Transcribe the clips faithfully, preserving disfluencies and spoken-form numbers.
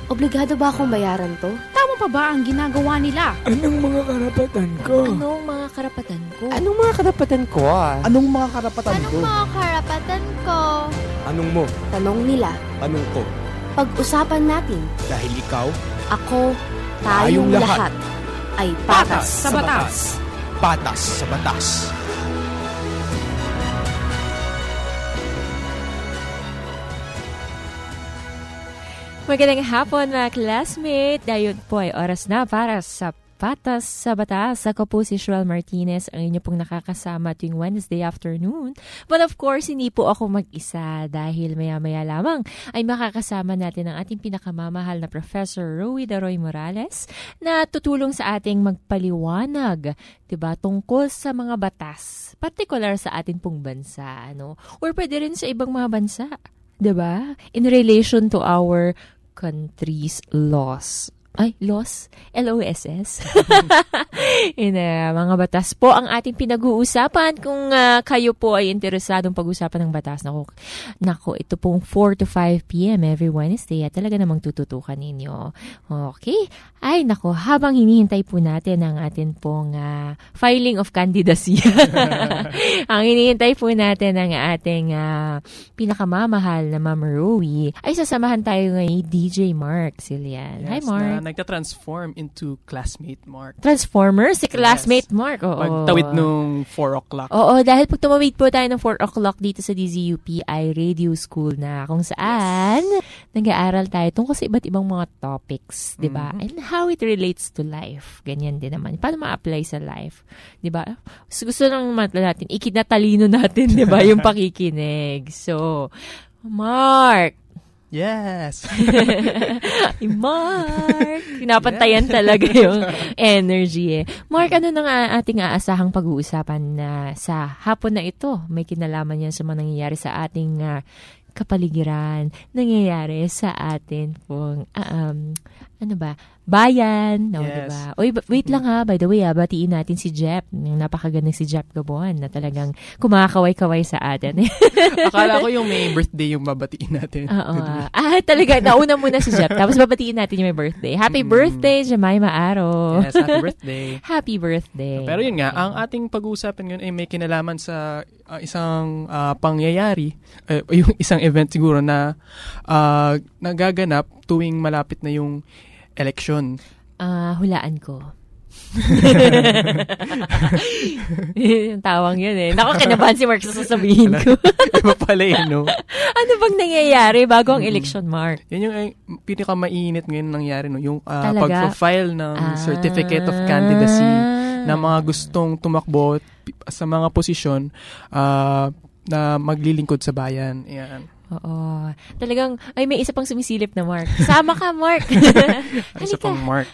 Obligado ba akong bayaran to? Tama pa ba ang ginagawa nila? Anong mga karapatan ko? Anong mga karapatan ko? Anong mga karapatan ko? Anong mga karapatan Anong ko? mga karapatan ko? Anong mo? Tanong nila. Anong ko? Pag-usapan natin. Dahil ikaw, Ako, Tayong tayong lahat lahat ay patas Sa batas. patas sa batas. Magandang hapon mga classmate. Dahil po ay oras na para sa Patas sa Batas. Ako po si Shuel Martinez, ang inyo pong nakakasama tuwing Wednesday afternoon. But of course, hindi po ako mag-isa dahil maya-maya lamang ay makakasama natin ang ating pinakamamahal na Professor Rowie Daroy Morales na tutulong sa ating magpaliwanag, diba, tungkol sa mga batas, particular sa ating pong bansa, ano? Or pwede rin sa ibang mga bansa, diba? In relation to our country's laws. Ay, laws? L O S S? In, uh, mga batas po ang ating pinag-uusapan. Kung uh, kayo po ay interesadong pag-usapan ng batas, nako, nako, ito pong four to five p.m. every Wednesday at talaga namang tututukan ninyo. Okay? Ay, nako, habang hinihintay po natin ang atin pong uh, filing of candidacy. Ang hinihintay po natin ang ating uh, pinakamamahal na Ma'am Rowie, ay sasamahan tayo ngayon D J Mark Silian. Yes, Hi, Mark. Na nagta-transform into classmate Mark. Transformers, si classmate Yes. Mark. Oo. Pagtawid nung four o'clock. Oo, dahil pag tumawid po tayo ng four o'clock dito sa D Z U P ay radio school na kung saan yes. nag-aaral tayo tungkol sa iba't ibang mga topics, di ba? Mm-hmm. And how it relates to life. Ganyan din naman. Paano ma-apply sa life? Di ba? Gusto lang natin, ikinatalino natin, di ba? Yung pakikinig. So, Mark, yes. Mark, pinapantayan yeah. talaga yung energy eh. Mark, ano nang ating aasahang pag-uusapan na sa hapon na ito? May kinalaman yan sa mga nangyayari sa ating uh, kapaligiran, nangyayari sa atin pong, uh, um, ano ba, bayan, no, yes. diba? Oy, wait lang ha, by the way, ha, batiin natin si Jeff, yung napakaganda si Jeff Gabuan na talagang kumakaway-kaway sa atin. Akala ko yung may birthday yung babatiin natin. Oo. Ah, talaga, nauna muna si Jeff, tapos babatiin natin yung may birthday. Happy mm. birthday, Jemima Aro. Yes, happy birthday. Happy birthday. Pero yun nga, ang ating pag-uusapan ngayon ay may kinalaman sa uh, isang uh, pangyayari, uh, yung isang event siguro na uh, nagaganap tuwing malapit na yung election. Ah, uh, hulaan ko. Yung tawang yun eh. Naku, kinabahan si Mark sa sasabihin ko. Iba pala yun, no? Ano bang nangyayari bago ang election, Mark? Yan yung eh, pinaka-mainit ngayon nangyari, no? Yung uh, pag-file ng ah, Certificate of Candidacy na mga gustong tumakbo sa mga posisyon uh, na maglilingkod sa bayan. Yan. Oo. Talagang, ay may isa pang sumisilip na Mark. Sama ka, Mark! Isa pang Mark.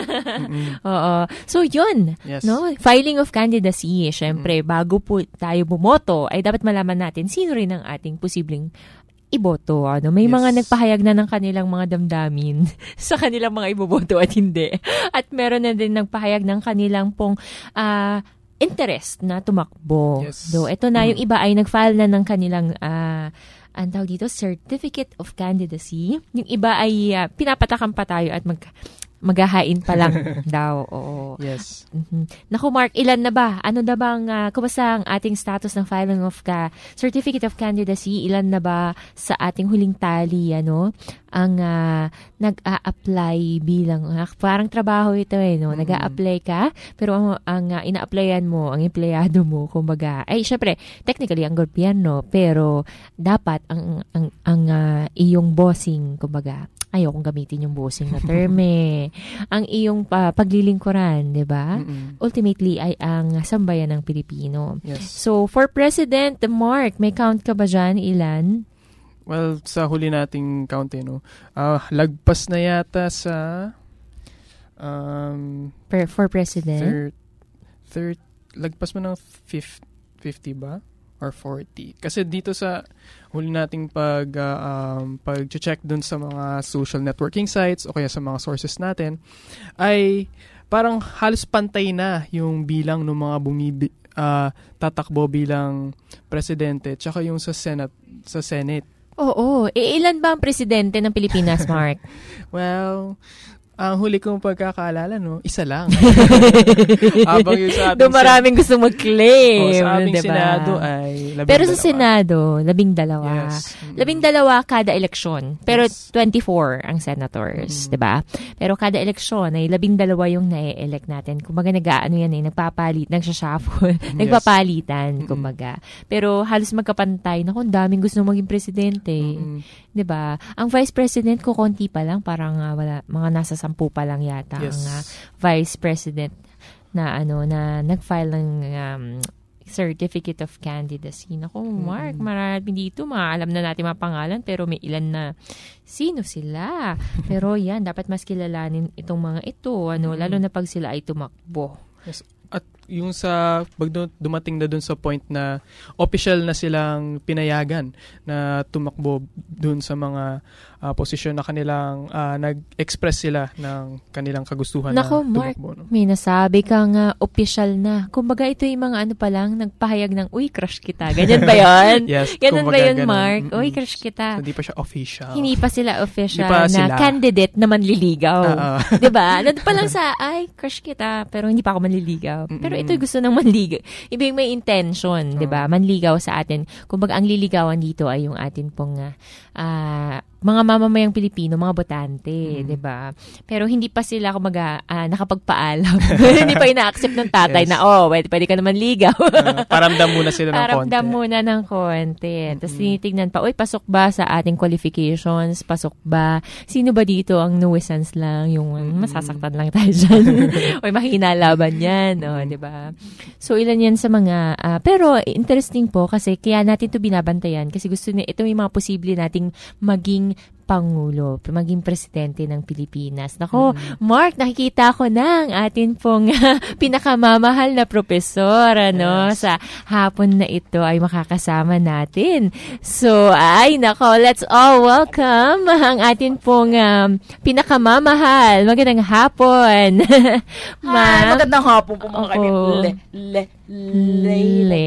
Oo. So, yun. Yes. No? Filing of candidacy. Siyempre, mm-hmm. bago po tayo bumoto, ay dapat malaman natin sino rin ang ating posibleng iboto. Ano? May yes. mga nagpahayag na ng kanilang mga damdamin sa kanilang mga iboboto at hindi. At meron na din nagpahayag ng kanilang pong uh, interest na tumakbo. Yes. So, ito na, mm-hmm. yung iba ay nag-file na ng kanilang uh, ang tawag dito, Certificate of Candidacy. Yung iba ay uh, pinapatakan pa tayo at mag, maghahain pa lang daw. Oo. Yes. Mm-hmm. Naku, Mark, ilan na ba? Ano na bang, uh, kumasa ang ating status ng filing of ka, Certificate of Candidacy? Ilan na ba sa ating huling tally, ano? Ang uh, nag-a-apply bilang, uh, parang trabaho ito eh, no? Mm-hmm. Nag-a-apply ka, pero ang, ang uh, ina-applyan mo, ang empleyado mo, kumbaga, ay, syempre, technically, ang gobyerno, pero dapat ang, ang, ang uh, iyong bossing, kumbaga, ayaw kong gamitin yung bossing na term eh. Ang iyong uh, paglilingkuran, di ba? Ultimately, ay ang sambayan ng Pilipino. Yes. So, for President Mark, may count ka ba dyan? Ilan? Well, sa huli nating count, eh, no? Uh, lagpas na yata sa... Um, per, for President? Third, third, lagpas mo ng fifty ba? Or forty. Kasi dito sa huli nating pag, uh, um, pag-check dun sa mga social networking sites o kaya sa mga sources natin, ay parang halos pantay na yung bilang ng mga bumibi, uh, tatakbo bilang presidente tsaka yung sa Senate, sa Senate. Oo. E, ilan ba ang presidente ng Pilipinas, Mark? Well, ang huli kong pagkakaalala, no, isa lang. Habang yung sa ating Doon maraming gusto mag-claim. Oh, sa aming diba? Senado ay labing Pero sa dalawa. Senado, labing dalawa. Yes. Mm-hmm. Labing dalawa kada eleksyon. Pero Yes. twenty-four ang senators, Mm-hmm. 'di ba? Pero kada eleksyon ay labing dalawa yung na-elect natin. Kumbaga nag-aano yan eh, nagpapalit, nagsha-shuffle, nagpapalitan, kumbaga. Pero halos magkapantay. Naku, ang daming gusto maging presidente. Mm-hmm. 'Di ba? Ang vice president ko konti pa lang, parang uh, wala mga nasa sampu pa lang yata Yes. ang uh, vice president na ano na nag-file ng um, certificate of candidacy. Naku, Mark, marami dito, maalam na natin mga pangalan, pero may ilan na sino sila. Pero yan, dapat mas kilalanin itong mga ito, ano, lalo na pag sila ay tumakbo. Yes. At yung sa pag dun- dumating na dun sa point na official na silang pinayagan na tumakbo dun sa mga uh, posisyon na kanilang uh, nag-express sila ng kanilang kagustuhan Nako, na Mark, tumakbo. No? may nasabi kang uh, official na. Kumbaga, ito yung mga ano pa lang, nagpahayag ng, uy, crush kita. Ganyan ba yun? Yes. Ganun ba kumbaga yun, ganun. Mark? Mm-mm. Uy, crush kita. So, hindi pa siya official. Hindi pa sila official Hindi pa na sila. candidate na manliligaw. Oo. Diba? Nandun pa lang sa, ay, crush kita, pero hindi pa ako manliligaw. Pero ito gusto ng manligaw. Iba yung may intention, diba? Manligaw sa atin. Kumbaga, ang liligawan dito ay yung atin pong uh, uh, mga mamamayang Pilipino, mga botante, di ba? Pero hindi pa sila kumaga uh, nakapagpaalam. Hindi pa ina-accept ng tatay Yes. na, oh, pwede, pwede ka naman ligaw. Uh, paramdam muna sila ng konti. Paramdam muna ng konti. Tapos tinitignan pa, uy, pasok ba sa ating qualifications? Pasok ba? Sino ba dito ang nuisance lang? Yung um, masasaktan lang tayo dyan. Uy, mahina laban yan. Oh, di ba? So, ilan yan sa mga, uh, pero interesting po kasi kaya natin ito binabantayan kasi gusto niya, ito yung mga posible nating maging Pangulo, maging presidente ng Pilipinas. Nako, mm-hmm. Mark, nakikita ko na ang atin pong pinakamamahal na profesor, ano, yes. Sa hapon na ito ay makakasama natin. So, ay, nako, let's all welcome ang atin pong um, pinakamamahal. Magandang hapon. Hi, magandang hapon po mga kami. Le, le, le, le.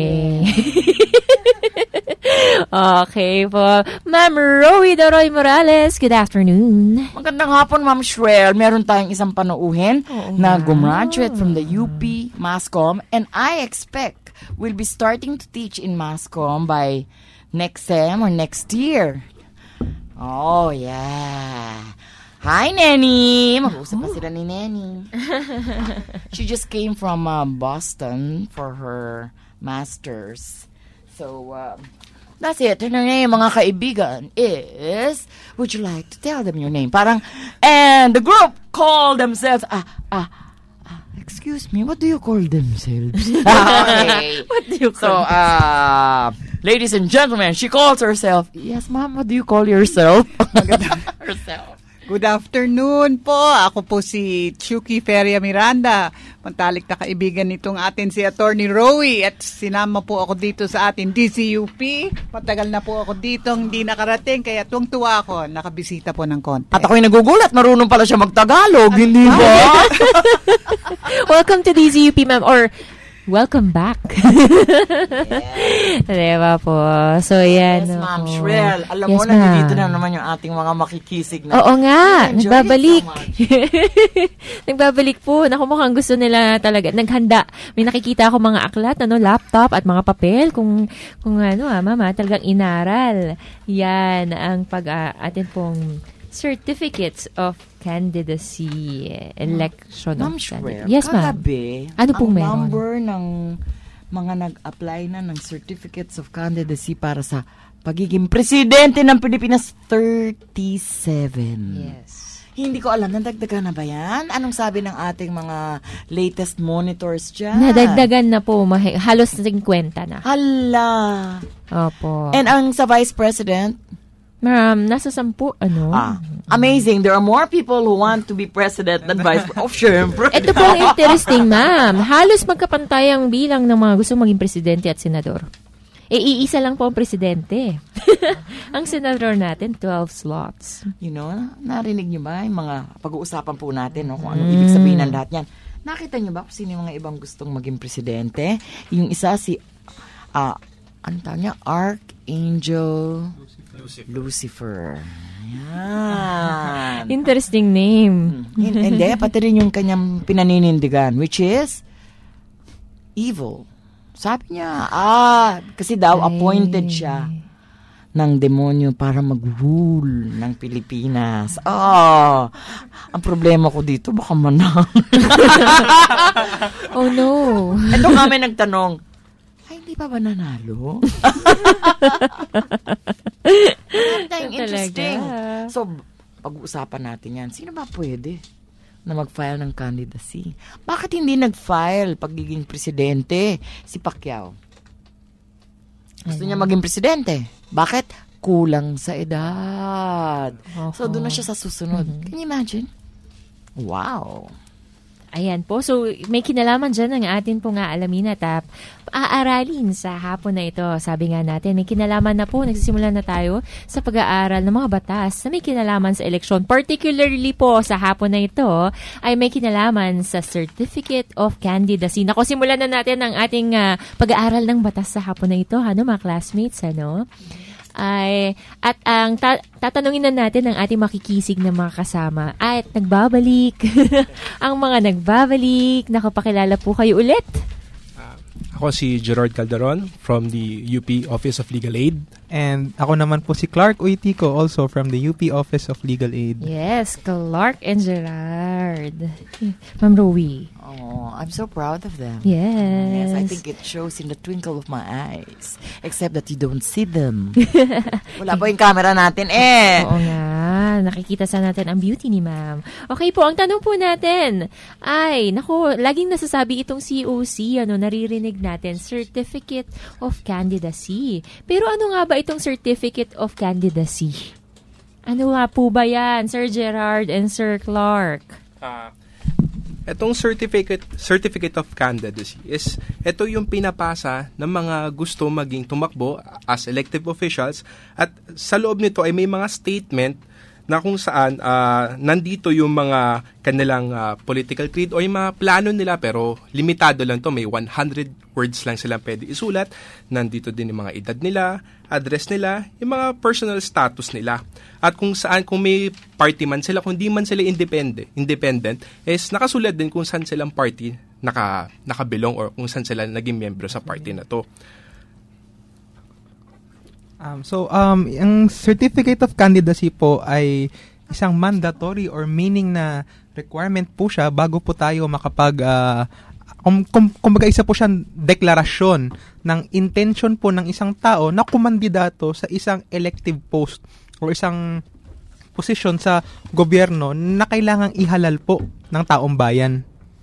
Okay po. Ma'am Rowie Doroy Morales, good afternoon. Magandang hapon, Ma'am Shrel. Meron tayong isang panauhin Oo na nga. gumraduate from the U P MASCOM, and I expect will be starting to teach in MASCOM by next sem or next year. Oh, yeah. Hi, Nenny! Mag-usap pa sila ni Nenny. She just came from uh, Boston for her master's. So, uh, that's it. Her name, mga kaibigan, is, would you like to tell them your name? Parang, and the group call themselves, ah, ah, ah, excuse me, what do you call themselves? Okay. What do you So, uh, ladies and gentlemen, she calls herself, yes, ma'am, what do you call yourself? Herself. Good afternoon po. Ako po si Chucky Feria Miranda. Pantalik na kaibigan nitong atin si Attorney Rowie at sinama po ako dito sa atin D C U P. Matagal na po ako dito, hindi nakarating kaya tuwang-tuwa ako. Nakabisita po ng konti. At ako'y nagugulat, marunong pala siya magtagalog, hindi ba? Welcome to D Z U P, ma'am. Or, welcome back. Diba po? So, yan. Yes, Ma'am oo. Shrel. Alam Yes, mo, nandito ma'am. na naman yung ating mga makikisig na. Oo nga, I enjoy nagbabalik. it so much. Nagbabalik po. Naku, mukhang gusto nila talaga. Naghanda. May nakikita ako mga aklat, ano, laptop at mga papel. Kung, kung ano, ah, mama, talagang inaral. Yan ang pag, uh, atin pong certificates of candidacy, election Ma'am of Shrel, candidate. Yes, ma'am. kagabi, Ano pong ang meron? number ng mga nag-apply na ng certificates of candidacy para sa pagiging presidente ng Pilipinas, thirty-seven. Yes. Hindi ko alam, nadagdagan na ba yan? Anong sabi ng ating mga latest monitors dyan? Nadagdagan na po. Mahi- halos fifty na. Hala. Opo. And ang sa Vice President, Ma'am, nasa sampu, ano? ah, amazing. There are more people who want to be president than vice president. Oh, syempre. Ito po ang interesting, ma'am. Halos magkapantay ang bilang ng mga gusto maging presidente at senador. E, iisa lang po ang presidente. Ang senador natin, twelve slots. You know, narinig niyo ba yung mga pag-uusapan po natin, no, kung anong ibig sabihin ng lahat yan. Nakita niyo ba kung sino yung mga ibang gustong maging presidente? Yung isa si, ah, uh, ano tawag niya? Archangel Lucifer. Lucifer. Yan. Interesting name. Hin- Hindi, pati rin yung kanyang pinaninindigan, which is evil. Sabi niya, ah, kasi daw Ay. appointed siya ng demonyo para mag-rule ng Pilipinas. Ah, ang problema ko dito, baka manang. Oh no. Ito kami nagtanong, ay, hindi pa ba nanalo? Interesting. Talaga. So, pag-uusapan natin yan. Sino ba pwede na mag-file ng candidacy? Bakit hindi nag-file pagiging presidente si Pacquiao? Gusto niya maging presidente. Bakit? Kulang sa edad. So, doon na siya sa susunod. Can you imagine? Wow. Ayan po. So, may kinalaman dyan ang atin pong aalamin at uh, aaralin sa hapon na ito. Sabi nga natin, may kinalaman na po. Nagsisimula na tayo sa pag-aaral ng mga batas na may kinalaman sa eleksyon. Particularly po sa hapon na ito ay may kinalaman sa Certificate of Candidacy. Nako, simulan na natin ang ating uh, pag-aaral ng batas sa hapon na ito. Ano, mga classmates, ano? Ay, at ang ta- tatanungin na natin ang ating makikisig na mga kasama. At nagbabalik. Ang mga nagbabalik. Nakapakilala po kayo ulit. Ako si Gerard Calderon from the U P Office of Legal Aid. And ako naman po si Clark Oitico, also from the U P Office of Legal Aid. Yes, Clark and Gerard. Ma'am Rowie. Oh, I'm so proud of them. Yes. Yes, I think it shows in the twinkle of my eyes. Except that you don't see them. Wala po yung camera natin eh. Oo nga. Nakikita sa natin ang beauty ni ma'am. Okay po, ang tanong po natin ay, naku, laging nasasabi itong C O C, ano, naririnig natin, Certificate of Candidacy. Pero ano nga ba itong Certificate of Candidacy? Ano nga po ba yan, Sir Gerard and Sir Clark? Ah, Etong certificate certificate of candidacy is ito yung pinapasa ng mga gusto maging tumakbo as elective officials, at sa loob nito ay may mga statement na kung saan uh, nandito yung mga kanilang uh, political creed o yung mga plano nila, pero limitado lang to, may one hundred words lang silang pwede isulat. Nandito din yung mga edad nila, address nila, yung mga personal status nila. At kung saan, kung may party man sila, kung di man sila independent, independent is nakasulat din kung saan silang party naka, nakabilong or kung saan sila naging membro sa party na to. Um, so, um, ang Certificate of Candidacy po ay isang mandatory or meaning na requirement po siya bago po tayo makapag, uh, kum, kum, kumbaga isa po siyang deklarasyon ng intention po ng isang tao na kumandidato sa isang elective post o isang posisyon sa gobyerno na kailangang ihalal po ng taong bayan.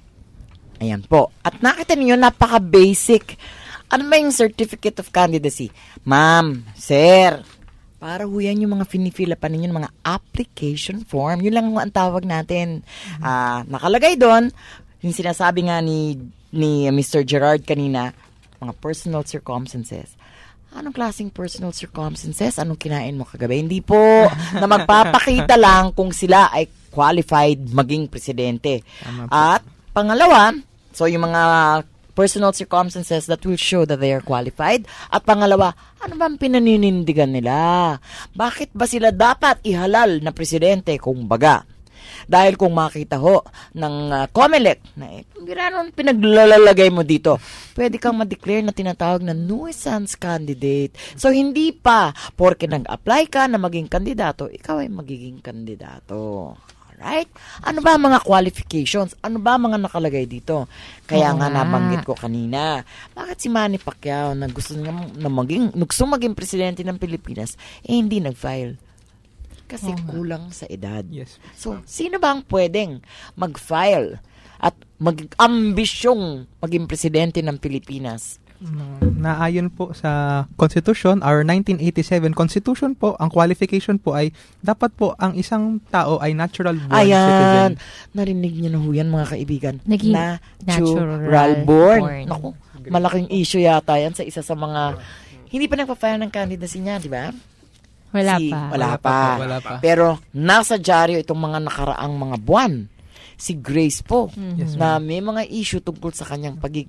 Ayan po. At nakita niyo, napaka-basic. Ano ba yung Certificate of Candidacy? Ma'am, sir, para ho yan yung mga finifila pa ninyo, mga application form. Yun lang ang tawag natin. Mm-hmm. Uh, nakalagay doon, yung sinasabi nga ni, ni Mister Gerard kanina, mga personal circumstances. Anong klaseng personal circumstances? Anong kinain mo kagabi? Hindi po na magpapakita lang kung sila ay qualified maging presidente. At pangalawa, so yung mga personal circumstances that will show that they are qualified. At pangalawa, ano ba ang pinaninindigan nila? Bakit ba sila dapat ihalal na presidente kung baga? Dahil kung makita ho ng uh, COMELEC na eh, gano'n pinaglalagay mo dito, pwede kang ma-declare na tinatawag na nuisance candidate. So, hindi pa porke nag-apply ka na maging kandidato, ikaw ay magiging kandidato. Right? Ano ba ang mga qualifications? Ano ba ang mga nakalagay dito? Kaya nga nabanggit ko kanina, bakit si Manny Pacquiao na gusto niya na maging, gusto maging presidente ng Pilipinas, eh hindi nag-file? Kasi kulang sa edad. Yes. So, sino ba ang pwedeng mag-file at mag-ambisyong maging presidente ng Pilipinas? Naayon po sa Constitution, our nineteen eighty-seven Constitution po, ang qualification po ay dapat po ang isang tao ay natural born Ayan. citizen. Narinig niyo na ho yan, mga kaibigan. Naging natural, natural born. born. Naku, malaking issue yata yan sa isa sa mga hindi pa nagpa-file ng candidacy niya, di ba? Wala Si, pa. Wala, Wala pa. pa po, wala pa. Pero nasa dyaryo itong mga nakaraang mga buwan. Si Grace po, Yes, na may mga issue tungkol sa kanyang pagiging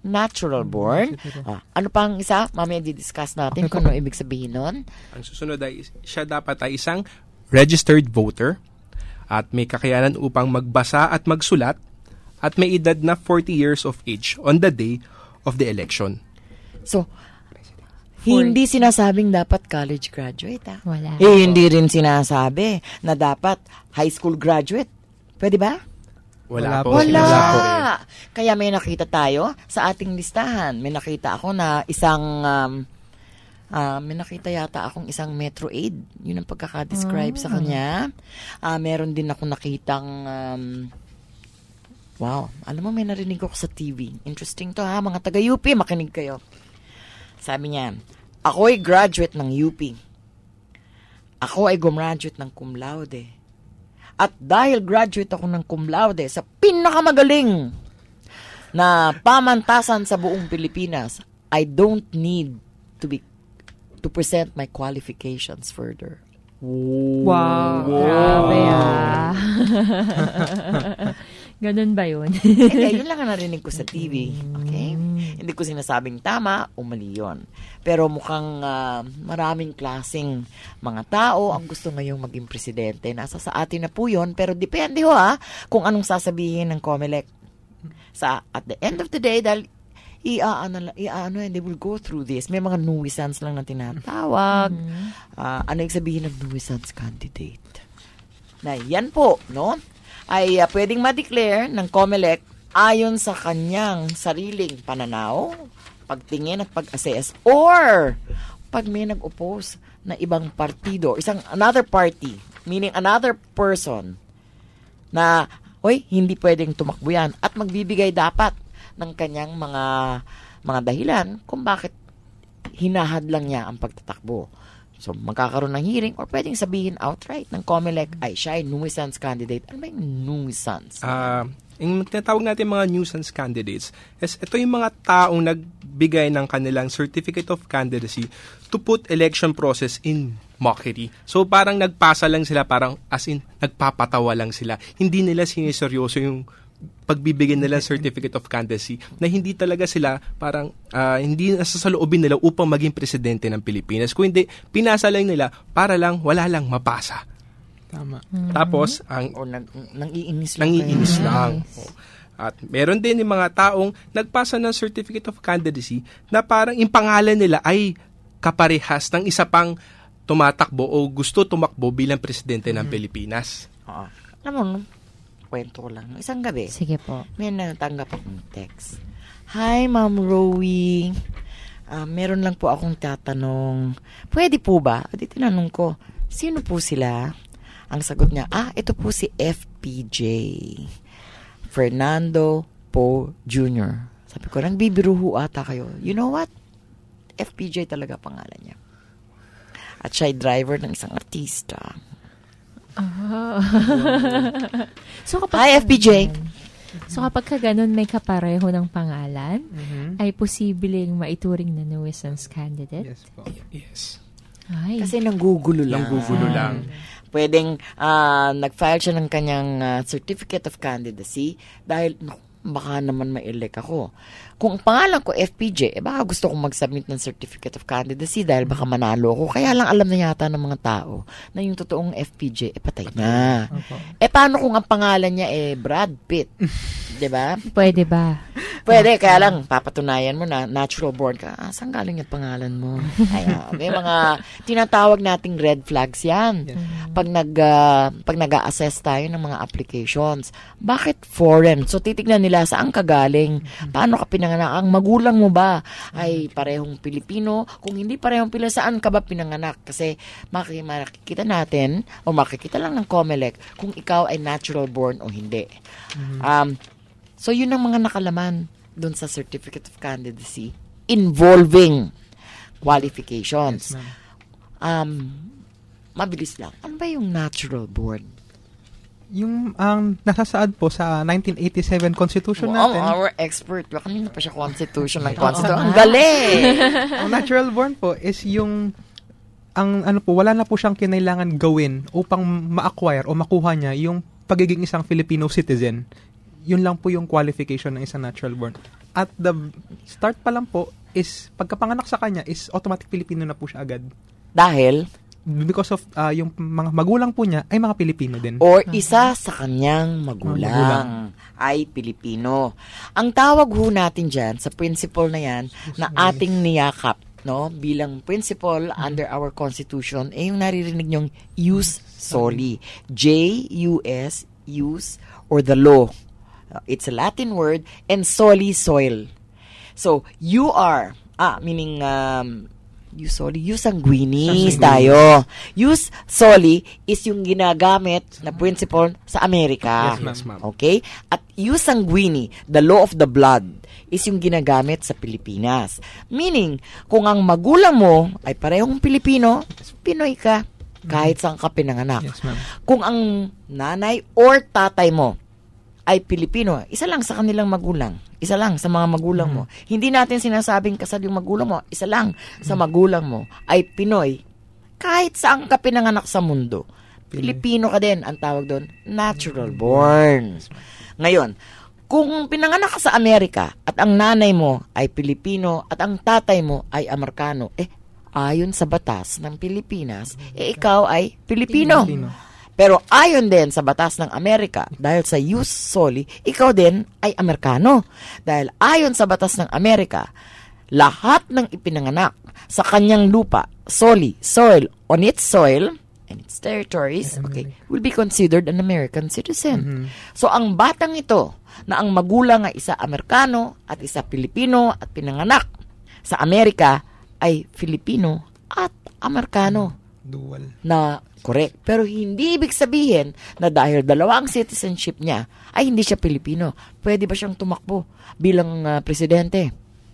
natural born. Ah, ano pang isa? Mamaya di-discuss natin kung ano ibig sabihin nun. Ang susunod ay siya dapat ay isang registered voter at may kakayanan upang magbasa at magsulat at may edad na forty years of age on the day of the election. So, hindi sinasabing dapat college graduate, ah. Wala. Eh, hindi rin sinasabi na dapat high school graduate. Pwede ba? Wala, Wala po. po. Wala. Wala po eh. Kaya may nakita tayo sa ating listahan. May nakita ako na isang, um, uh, may nakita yata akong isang Metro Aid. Yun ang pagkaka-describe sa kanya. Uh, meron din ako nakitang, um, wow, alam mo, may narinig ako sa T V. Interesting to ha, mga taga-U P, makinig kayo. Sabi niya, ako'y graduate ng U P. Ako ay gumraduate ng cum laude. At dahil graduate ako ng cum laude sa pinakamagaling na pamantasan sa buong Pilipinas, I don't need to be to present my qualifications further. Wow. Grabe ah. Ganun ba yun? Hindi, yun lang ang narinig ko sa T V. Okay? Hindi ko sinasabing tama o mali yun. Pero mukhang uh, maraming klaseng mga tao ang gusto ngayong maging presidente. Nasa sa atin na po yun. Pero depende ho ha, kung anong sasabihin ng COMELEC. Sa, at the end of the day, dahil i-ano, i-ano, and they will go through this. May mga nuisance lang na tinatawag. Uh, ano yung sabihin ng nuisance candidate? Na yan po, no? Ay uh, pwedeng ma-declare ng COMELEC ayon sa kanyang sariling pananaw, pagtingin at pag-assess, or pag may nag-oppose na ibang partido, isang another party, meaning another person, na, oy, hindi pwedeng tumakbo yan, at magbibigay dapat ng kanyang mga mga dahilan kung bakit hinahadlang niya ang pagtatakbo. So, magkakaroon ng hearing or pwedeng sabihin outright ng COMELEC ay siya ay nuisance candidate. Ano ba yung nuisance? Ah, yung tinatawag natin mga nuisance candidates is ito yung mga taong nagbigay ng kanilang certificate of candidacy to put election process in mockery. So, parang nagpasa lang sila, parang as in, nagpapatawa lang sila. Hindi nila siniseryoso yung pagbibigyan nila certificate of candidacy na hindi talaga sila parang uh, hindi nasasaloobin nila upang maging presidente ng Pilipinas. Kung hindi, pinasa lang nila para lang wala lang mapasa. Tama. Mm-hmm. Tapos, ang o nang, nang-iinis lang. Nang-iinis kayo. lang. Oh. At meron din yung mga taong nagpasa ng certificate of candidacy na parang yung pangalan nila ay kaparehas ng isa pang tumatakbo o gusto tumakbo bilang presidente ng Pilipinas. Oo. Alam mo, no? Kwento ko lang. Isang gabi, Sige po. may natanggap akong text. Hi, Ma'am Rowie. Uh, meron lang po akong tatanong. Pwede po ba? At tinanong ko, sino po sila? Ang sagot niya, ah, ito po si F P J. Fernando Poe Junior Sabi ko, nagbibiro ho ata kayo. You know what? F P J talaga pangalan niya. At siya ay driver ng isang artista. Oh. So kapag Hi, F P J. So kapag ka ganun may kapareho ng pangalan, Mhm. ay posibleng maituring na nuisance candidate? Yes po. Yes. Ay. Kasi nanggugulo lang. Nanggugulo lang. Pwedeng ah, nag-file siya ng kanyang ah, certificate of candidacy dahil naku, baka naman ma-elect ako. Kung ang pangalan ko F P J, eh baka gusto kong mag-submit ng certificate of candidacy dahil baka manalo ako. Kaya lang alam na yata ng mga tao na yung totoong F P J, eh patay na. Eh paano kung ang pangalan niya eh Brad Pitt? Diba? Pwede ba? Pwede, kaya lang, papatunayan mo na natural born ka. Ah, saan galing yung pangalan mo? Ay, ah, may mga tinatawag nating red flags yan. Pag, nag, ah, pag nag-a-assess tayo ng mga applications, bakit foreign? So, titignan nila saan ka galing. Paano ka pinanganak? Ang magulang mo ba ay parehong Pilipino? Kung hindi parehong Pilipino, saan ka ba pinanganak? Kasi maki- makikita natin, o makikita lang ng COMELEC, kung ikaw ay natural born o hindi. Um, So, yun ang mga nakalaman doon sa Certificate of Candidacy involving qualifications. Yes, ma'am. Um, mabilis lang. Ano ba yung natural born? Yung ang nasasaad po sa nineteen eighty-seven Constitution Wow, natin. our expert. Kanina pa siya Constitution ng Constitution. Ang galing! Ang natural born po is yung ang ano po, wala na po siyang kinailangan gawin upang ma-acquire o makuha niya yung pagiging isang Filipino citizen. Yun lang po yung qualification ng isang natural born. at the start pa lang po is pagkapanganak sa kanya is automatic Filipino na po siya agad. Dahil? Because of uh, yung mga magulang po niya ay mga Pilipino din. Or isa sa kanyang magulang, magulang ay Pilipino. Ang tawag ho natin dyan sa principle na yan na ating niyakap, no, bilang principle mm-hmm. under our Constitution, eh yung naririnig nyong jus soli. J U S, jus, or the law. Uh, it's a Latin word, and soli, soil. So, you are, ah, meaning, um, Jus soli, jus sanguinis tayo. Jus soli is yung ginagamit na principle sa Amerika. Yes, ma'am. Okay? At jus sanguini, the law of the blood, is yung ginagamit sa Pilipinas. Meaning, kung ang magulang mo ay parehong Pilipino, Pinoy ka, kahit saan ka pinanganak. Yes, ma'am. Kung ang nanay or tatay mo ay Pilipino, isa lang sa kanilang magulang. Isa lang sa mga magulang mo. Mm-hmm. Hindi natin sinasabing kasal yung magulang mo. Isa lang sa magulang mo ay Pinoy. Kahit saan ka pinanganak sa mundo. Pilipino ka din. Ang tawag doon, natural born. Ngayon, kung pinanganak ka sa Amerika at ang nanay mo ay Pilipino at ang tatay mo ay Amerikano, eh, ayon sa batas ng Pilipinas, eh, ikaw ay Pilipino. Pilipino. Pero ayon din sa batas ng Amerika, dahil sa jus soli, ikaw din ay Amerikano. Dahil ayon sa batas ng Amerika, lahat ng ipinanganak sa kanyang lupa, soli, soil, on its soil, and its territories, okay, will be considered an American citizen. Mm-hmm. So, ang batang ito, na ang magulang ay isa Amerikano at isa Pilipino at pinanganak sa Amerika, ay Filipino at Amerikano. Dual. Na correct. Pero hindi ibig sabihin na dahil dalawa ang citizenship niya, ay hindi siya Pilipino. Pwede ba siyang tumakbo bilang uh, presidente?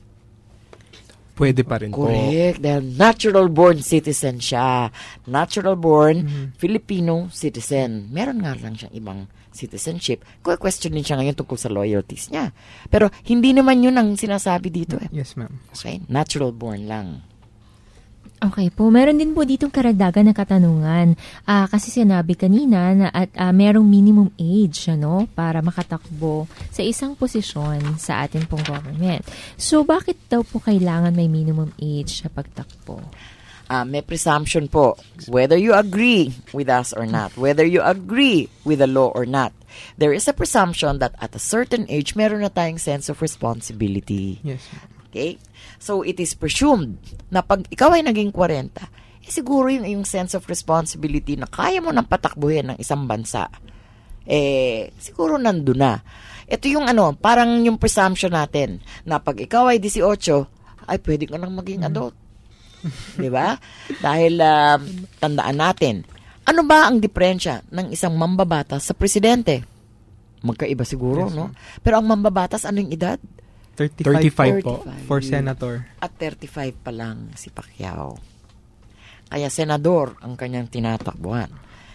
Pwede pa rin po. Correct. Dahil natural born citizen siya. Natural born mm-hmm. Filipino citizen. Meron nga lang siyang ibang citizenship. Kwe-question din siya ngayon tungkol sa loyalties niya. Pero hindi naman yun ang sinasabi dito eh. Yes, ma'am. Okay? Natural born lang. Okay po, meron din po ditong karagdagan na katanungan. Uh, kasi sinabi kanina na at uh, merong minimum age ano, para makatakbo sa isang posisyon sa ating pong government. So, bakit daw po kailangan may minimum age sa pagtakbo? Uh, may presumption po, whether you agree with us or not, whether you agree with the law or not, there is a presumption that at a certain age, meron na tayong sense of responsibility. Yes. Okay? So, it is presumed na pag ikaw ay naging forty, eh siguro yung, yung sense of responsibility na kaya mo nang patakbuhin ng isang bansa, eh, siguro nandun na. Ito yung ano, parang yung presumption natin na pag ikaw ay eighteen, ay pwede ka nang maging adult. Diba? Dahil uh, tandaan natin, ano ba ang diferensya ng isang mambabatas sa presidente? Magkaiba siguro, yes, no? Pero ang mambabatas, anong edad? thirty-five, thirty-five po. For senator. At thirty-five pa lang si Pacquiao. Kaya senador ang kanyang tinatakbuhan.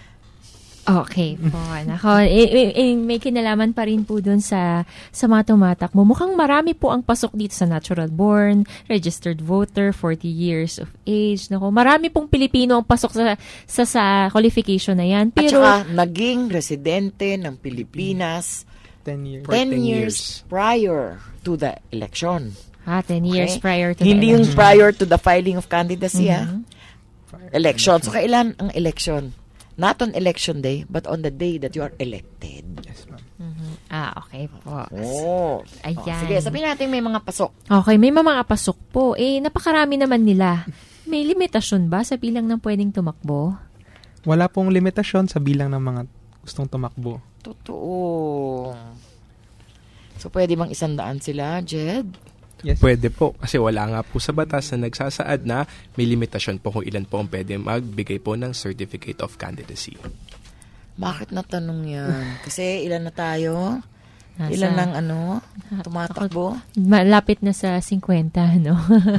Okay po. Nako, eh, eh, eh, may kinalaman pa rin po dun sa, sa mga tumatakbo. Mukhang marami po ang pasok dito sa natural born, registered voter, forty years of age. Nako, marami pong Pilipino ang pasok sa, sa, sa qualification na yan. Pero, at saka, naging residente ng Pilipinas ten years. ten years prior to the election. Ah, ten years Okay? prior to Hindi the yung election. prior to the filing of candidacy, Mhm. ah. Election. So, kailan ang election? Not on election day, but on the day that you are elected. Yes, ma'am. Mhm. Ah, okay po. Oh. Ayan. Oh, sige, sabihin natin may mga pasok. Okay, may mga pasok po. Eh, napakarami naman nila. May limitasyon ba sa bilang ng pwedeng tumakbo? Wala pong limitasyon sa bilang ng mga gustong tumakbo. Totoo. So, pwede bang isandaan sila, Jed? Yes. Pwede po. Kasi wala nga po sa batas na nagsasaad na may limitasyon po kung ilan po ang pwede magbigay po ng Certificate of Candidacy. Bakit natanong yan? Kasi ilan na tayo? Nasa- Ilan lang ano? Tumatakbo? Malapit na sa fifty, no?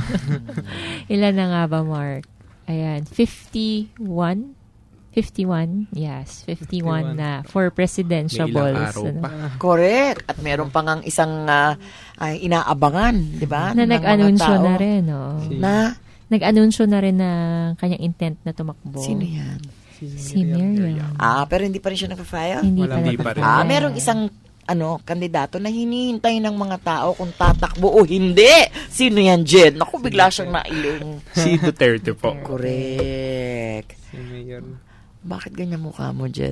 Ilan na nga ba, Mark? Ayan, fifty-one? fifty-one? Yes, fifty-one na for presidential May ilang balls. araw ano. pa. Correct. At meron pang ang isang ah, ay, inaabangan, di ba? Na ng mga nag-anunsyo tao. na rin, no? Na? Nag-anunsyo na rin ng kanyang intent na tumakbo. Sino yan? Si Miriam. Ah, pero hindi pa rin siya nag-file? Hindi Wala, pa hindi nag- pa rin. Ah, merong isang ano, kandidato na hinihintay ng mga tao kung tatakbo o hindi. Sino yan, Jed? Naku, bigla siyang nailong. Si Duterte po. Correct. Si Mayor. Bakit ganyan mukha mo, Jed?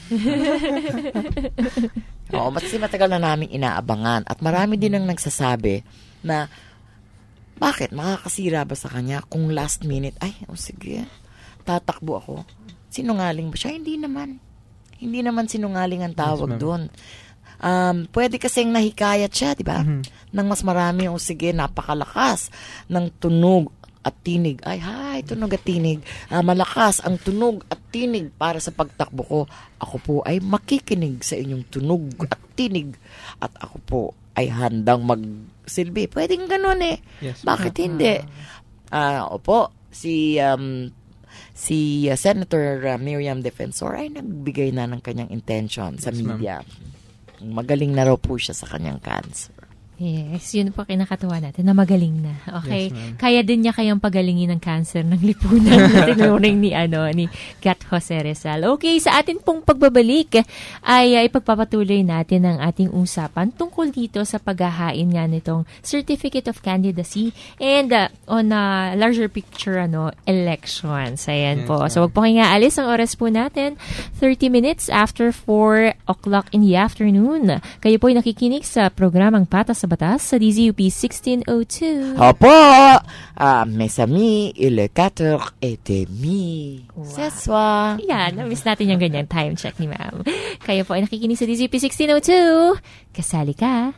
Oo, kasi matagal na namin inaabangan. At marami din ang nagsasabi na bakit? Makakasira ba sa kanya kung last minute, ay, oh, sige, tatakbo ako. Sinungaling ba siya? Hindi naman. Hindi naman sinungaling ang tawag Yes, doon. Um, pwede kasing nahikayat siya, di ba? Mhm. Nang mas marami, o sige, napakalakas ng tunog at tinig. Ay, hay, tunog at tinig. Ah, malakas ang tunog at tinig para sa pagtakbo ko. Ako po ay makikinig sa inyong tunog at tinig. At ako po ay handang magsilbi. Pwedeng ganun eh. Yes. Bakit hindi? Ah, opo, si um, si uh, Senator uh, Miriam Defensor ay nagbigay na ng kanyang intention sa Yes, media. Magaling na raw po siya sa kanyang cancer. Yes, yun po kinakatuwa natin na magaling na. Okay? Yes, ma'am. Kaya din niya kayang pagalingin ng cancer ng lipunan na tinuring ni, ano, ni Kat Jose Rizal. Okay, sa atin pong pagbabalik ay uh, ipagpapatuloy natin ang ating usapan tungkol dito sa paghahain nga nitong Certificate of Candidacy and uh, on a larger picture, ano, elections. Ayan Yes, po. ma'am. So, wag po kayo nga alis. Ang oras po natin, thirty minutes after four o'clock in the afternoon. Kayo po ay nakikinig sa programang Patas sa Batas sa D Z U P sixteen oh two. Opo! Ah, mes amis, il est quatre heures et demie. Ce soir. Yan, na-miss natin yung ganyan time check ni ma'am. Kayo po ay nakikinig sa D Z U P sixteen oh two. Kasali ka.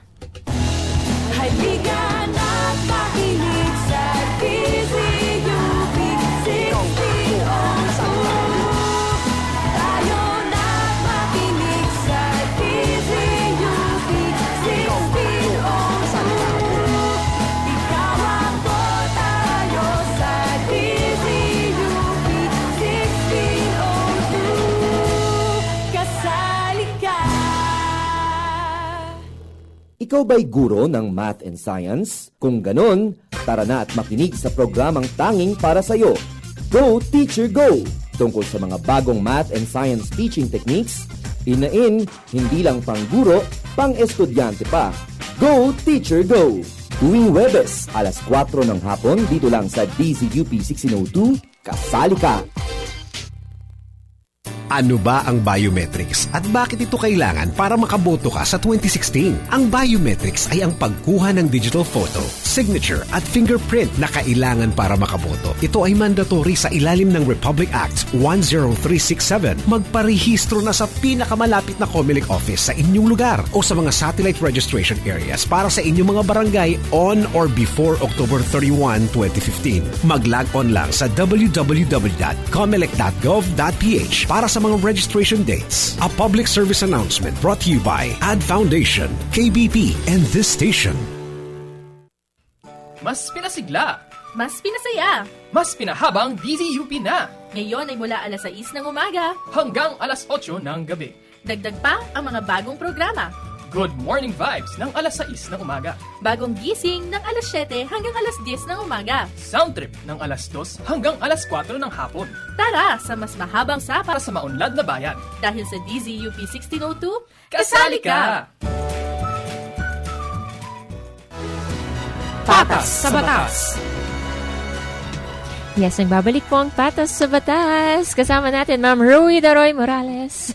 Halika na't makinig sa D Z U P sixteen oh two. Tayo na't makinig sa D Z U P sixteen oh two. Ikaw ako, tayo sa D Z U P sixteen oh two. Kasali ka. Ikaw ba'y guro ng math and science? Kung ganon, tara na at makinig sa programang tanging para sa'yo. Go Teacher Go! Tungkol sa mga bagong math and science teaching techniques, in-in, hindi lang pang guro, pang estudyante pa. Go Teacher Go! Tuwing Webes, alas kwatro ng hapon, dito lang sa D Z U P sixteen oh two, kasali ka! Ano ba ang biometrics at bakit ito kailangan para makaboto ka sa twenty sixteen? Ang biometrics ay ang pagkuha ng digital photo, signature at fingerprint na kailangan para makaboto. Ito ay mandatory sa ilalim ng Republic Act one oh three six seven. Magparehistro na sa pinakamalapit na COMELEC office sa inyong lugar o sa mga satellite registration areas para sa inyong mga barangay on or before October thirty-first, twenty fifteen. Mag-log on lang sa w w w dot comelec dot gov dot p h para sa mga registration dates. A public service announcement brought to you by Ad Foundation, K B P, and this station. Mas pinasigla, Mas pinasaya. mas pinahabang D Z U P na Ngayon ay mula alas sais ng umaga. hanggang alas otso ng gabi. Dagdag pa ang mga bagong programa. Good morning vibes ng alas sais ng umaga. Bagong gising ng alas siyete hanggang alas diyes ng umaga. Sound trip ng alas dos hanggang alas kwatro ng hapon. Tara sa mas mahabang sapa Para sa maunlad na bayan. dahil sa D Z U P sixteen oh two, Kasali ka! Patas sa Batas. Yes, nagbabalik po ang Patas sa Batas. Kasama natin, Ma'am Rui Daroy Morales.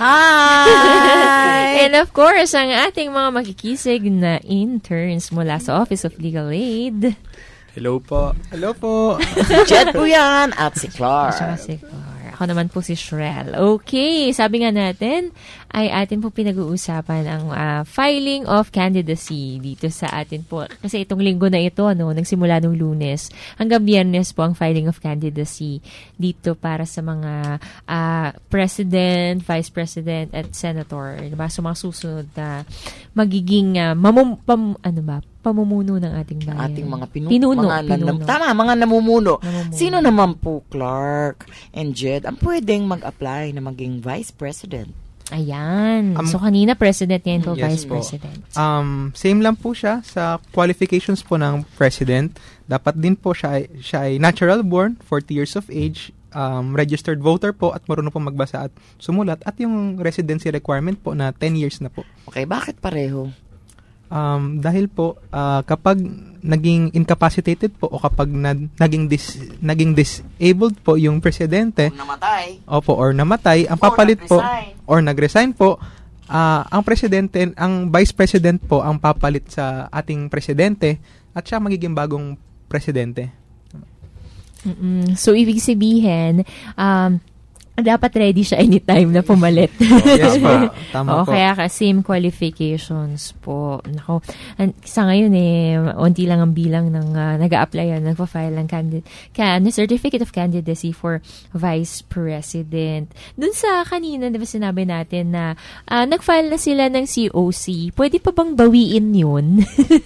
Hi! And of course, ang ating mga makikisig na interns mula sa Office of Legal Aid. Hello po. Hello po. Jed po yan at si Clark. Siya si Clark. Ako naman po si Shrel. Okay, sabi nga natin, ay atin po pinag-uusapan ang uh, filing of candidacy dito sa atin po. Kasi itong linggo na ito, no, nagsimula nung Lunes hanggang Biyernes po ang filing of candidacy dito para sa mga uh, President, Vice President, at Senator. Diba? So mga susunod na magiging uh, mamum, pam, ano ba, pamumuno ng ating bayan. Ating mga pinu- pinuno. Mga pinuno. Nan- tama, mga namumuno. Namumuno. Sino naman po, Clark and Jed, ang pwedeng mag-apply na maging Vice President? Ayan. Um, so, kanina President, ngayon po yes Vice po. President. Um, same lang po siya sa qualifications po ng President. Dapat din po siya ay, siya ay natural born, forty years of age, um, registered voter po at marunong po magbasa at sumulat, at yung residency requirement po na ten years na po. Okay, bakit pareho? Um, dahil po uh, kapag naging incapacitated po o kapag na, naging dis, naging disabled po yung presidente, Or namatay. Opo, or namatay, ang Or papalit po nag-resign. or nag-resign po, uh, ang presidente, ang vice president po ang papalit sa ating presidente at siya magiging bagong presidente. Mm-mm. So, ibig sabihin, um, dapat ready siya anytime na pumalit. Yes po. Tama o, po. Kaya ka, same qualifications po. Nako, an- sa ngayon eh, onti lang ang bilang ng uh, nag-a-apply, nagpa-file ng candid- can, certificate of candidacy for vice president. Dun sa kanina, di ba sinabi natin na uh, nag-file na sila ng C O C. Pwede pa bang bawiin yun?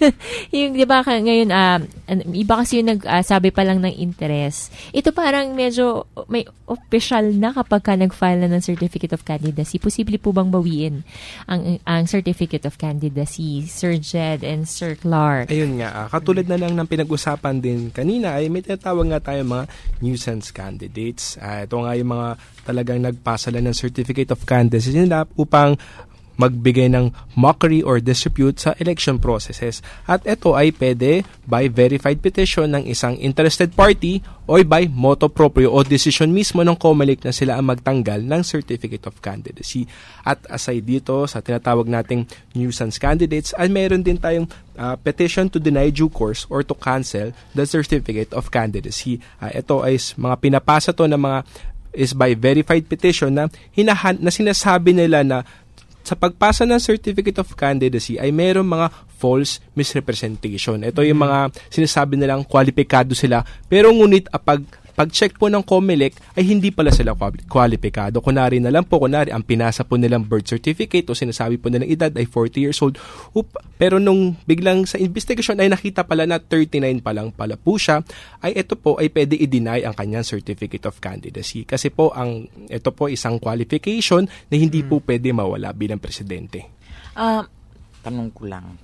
Yung, di ba, ngayon, uh, iba kasi yung nag-sabi uh, pa lang ng interest. Ito parang medyo may official na kapag ka nag-file na ng Certificate of Candidacy, posible po bang bawiin ang, ang Certificate of Candidacy, Sir Jed and Sir Clark? Ayun nga, uh, katulad na lang ng pinag-usapan din kanina, ay may tinatawag nga tayo mga nuisance candidates. Uh, ito nga yung mga talagang nagpasa lang ng Certificate of Candidacy nila upang magbigay ng mockery or dispute sa election processes. At ito ay pwede by verified petition ng isang interested party o by motu proprio o decision mismo ng COMELEC na sila ang magtanggal ng Certificate of Candidacy. At aside dito sa tinatawag nating nuisance candidates, ay meron din tayong uh, petition to deny due course or to cancel the Certificate of Candidacy. Uh, ito ay mga pinapasa to ng mga is by verified petition na hinahan na sinasabi nila na sa pagpasa ng Certificate of Candidacy ay mayroong mga false misrepresentation. Ito yung mga sinasabi nilang kwalipikado sila, pero ngunit uh, pag pag-check po ng COMELEC ay hindi pala sila kwalipikado. Kunwari na lang po, kunwari ang pinasa po nilang birth certificate o sinasabi po nilang edad ay forty years old. Up, pero nung biglang sa investigation ay nakita pala na thirty-nine pa lang pala po siya, ay ito po ay pwede i-deny ang kanyang Certificate of Candidacy. Kasi po ang ito po isang qualification na hindi po pwede mawala bilang presidente. Uh, tanong ko lang,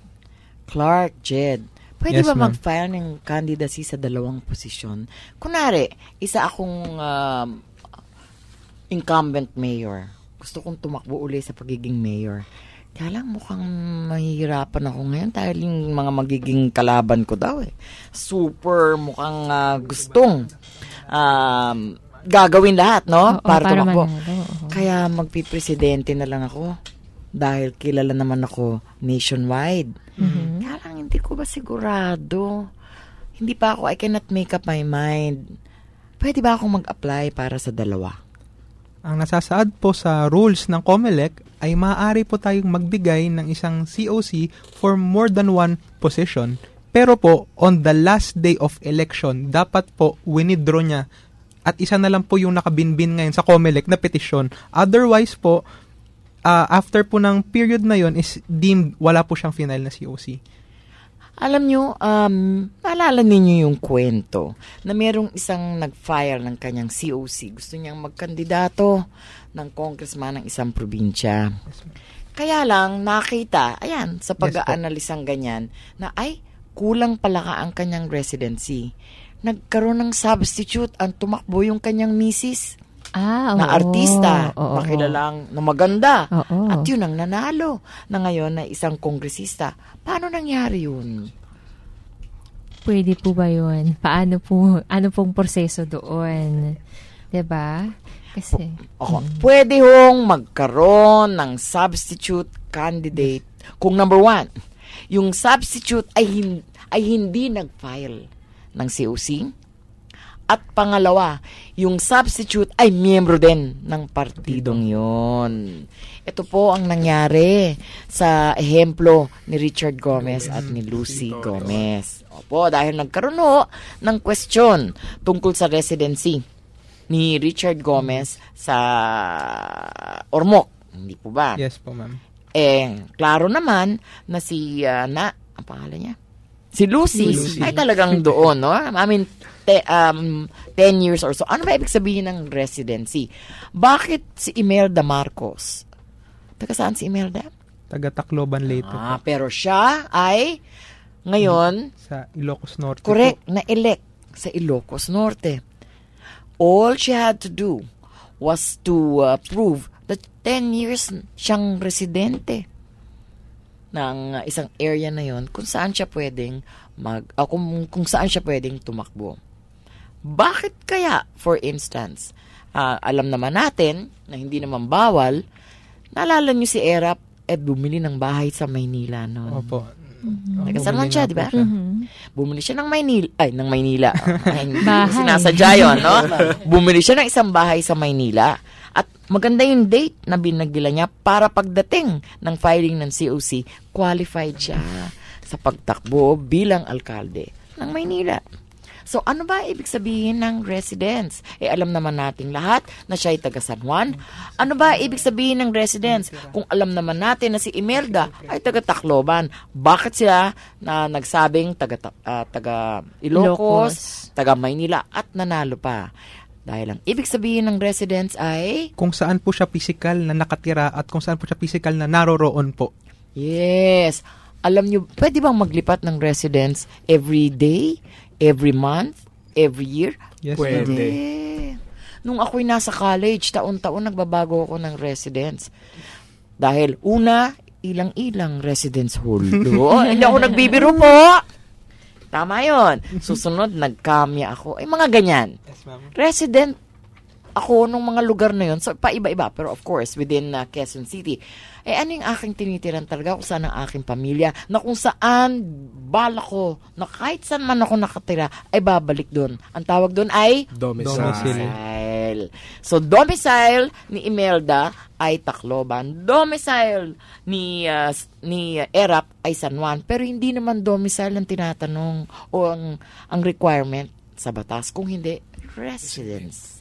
Clark, Jed, pwede Yes, ba ma'am. mag-file ng candidacy sa dalawang posisyon? Kunwari, isa akong um, incumbent mayor. Gusto kong tumakbo uli sa pagiging mayor. Kaya lang mukhang mahihirapan ako ngayon dahil yung mga magiging kalaban ko daw eh. Super mukhang uh, gustong um, gagawin lahat, no? Oo, para, para tumakbo. manalo, oo. Kaya magpipresidente na lang ako dahil kilala naman ako nationwide. Mhm. Kaya lang, hindi ko ba sigurado? Hindi pa ako, I cannot make up my mind. Pwede ba akong mag-apply para sa dalawa? Ang nasasaad po sa rules ng COMELEC ay maaari po tayong magbigay ng isang C O C for more than one position. Pero po, on the last day of election, dapat po winidraw niya. At isa na lang po yung nakabinbin ngayon sa COMELEC na petisyon. Otherwise po, uh, after po ng period na yon is deemed wala po siyang final na C O C. Alam nyo, um, naalala ninyo yung kwento na merong isang nag-file ng kanyang C O C. Gusto niyang magkandidato ng congressman ng isang probinsya. Kaya lang, nakita, ayan, sa pag-aanalisang ganyan, na ay, kulang pala ka ang kanyang residency. Nagkaroon ng substitute ang tumakbo yung kanyang misis. Ah, na oo. artista, Oo, makilalang na maganda. Oo. At yun ang nanalo na ngayon na isang kongresista. Paano nangyari yun? Pwede po ba yun? Paano po, ano pong proseso doon? Diba? Kasi, Ako, pwede hong magkaroon ng substitute candidate kung number one, yung substitute ay, hin- ay hindi nag-file ng C O C. At pangalawa, yung substitute ay miyembro din ng partidong yon. Ito po ang nangyari sa ehemplo ni Richard Gomez at ni Lucy Gomez. Opo, dahil nagkaroon ho ng question tungkol sa residency ni Richard Gomez sa Ormoc. Hindi po ba? Yes po, ma'am. Eh, klaro naman na si, uh, na, ang pangalan niya? Si Lucy, Lucy. ay talagang doon, no? I mean, te, um, ten years or so. Ano ba ibig sabihin ng residency? Bakit si Imelda Marcos? Taga saan si Imelda? Taga Tacloban Leyte Ah, pero siya ay ngayon sa Ilocos Norte. correct, na-elect sa Ilocos Norte. All she had to do was to uh, prove that ten years siyang residente ng uh, isang area na yon kung saan siya pwedeng mag uh, kung, kung saan siya pwedeng tumakbo. Bakit kaya, for instance, uh, alam naman natin na hindi naman bawal, naalala niyo si Erap, eh bumili ng bahay sa Maynila noon. Opo. Mm-hmm. Nagkasalan siya, di ba? Mm-hmm. Bumili siya ng Maynila. Ay, ng Maynila. Ay, Bahay. Sinasadya yun, no? Bumili siya ng isang bahay sa Maynila. At maganda yung date na binagdila niya para pagdating ng filing ng C O C, qualified siya sa pagtakbo bilang alkalde ng Maynila. So, ano ba ibig sabihin ng residence? Eh, alam naman nating lahat na siya ay taga San Juan. Ano ba ibig sabihin ng residence? Kung alam naman natin na si Imelda ay taga Tacloban. Bakit sila na nagsabing taga, uh, taga Ilocos, Ilocos, taga Maynila at nanalo pa? Dahil ang ibig sabihin ng residence ay... Kung saan po siya physical na nakatira at kung saan po siya physical na naroroon po. Yes. Alam nyo, pwede bang maglipat ng residence every day? Every month? Every year? Yes, Pwede. Hindi. Nung ako'y nasa college, taon-taon nagbabago ako ng residence. Dahil una, ilang-ilang residence hall. Oh, hindi ako nagbibiro po. Tama yun. Susunod, nagkamya ako. Ay, mga ganyan. Yes, ma'am. Resident ako nung mga lugar na yun. So, paiba-iba. Pero of course, within uh, Quezon City. Eh, ano yung aking tinitiran talaga kung saan ang aking pamilya, na kung saan bala ko, na kahit saan man ako nakatira, ay babalik doon. Ang tawag doon ay Domicile. domicile. So, domicile ni Imelda ay Tacloban. Domicile ni uh, ni uh, Erap ay San Juan. Pero hindi naman domicile ang tinatanong o ang, ang requirement sa batas. Kung hindi, residence.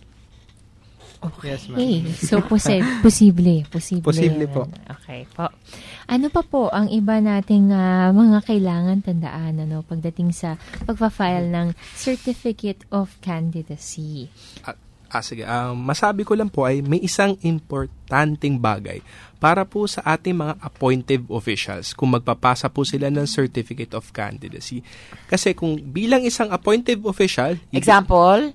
Yes, ma'am. Okay. So, posi- posible. Posible. Posible po. Okay po. Ano pa po ang iba nating ah, mga kailangan tandaan ano, pagdating sa pagpa-file ng Certificate of Candidacy? Ah, ah, sige. Ah, masabi ko lang po ay may isang importanteng bagay para po sa ating mga appointive officials kung magpapasa po sila ng Certificate of Candidacy. Kasi kung bilang isang appointive official... Example?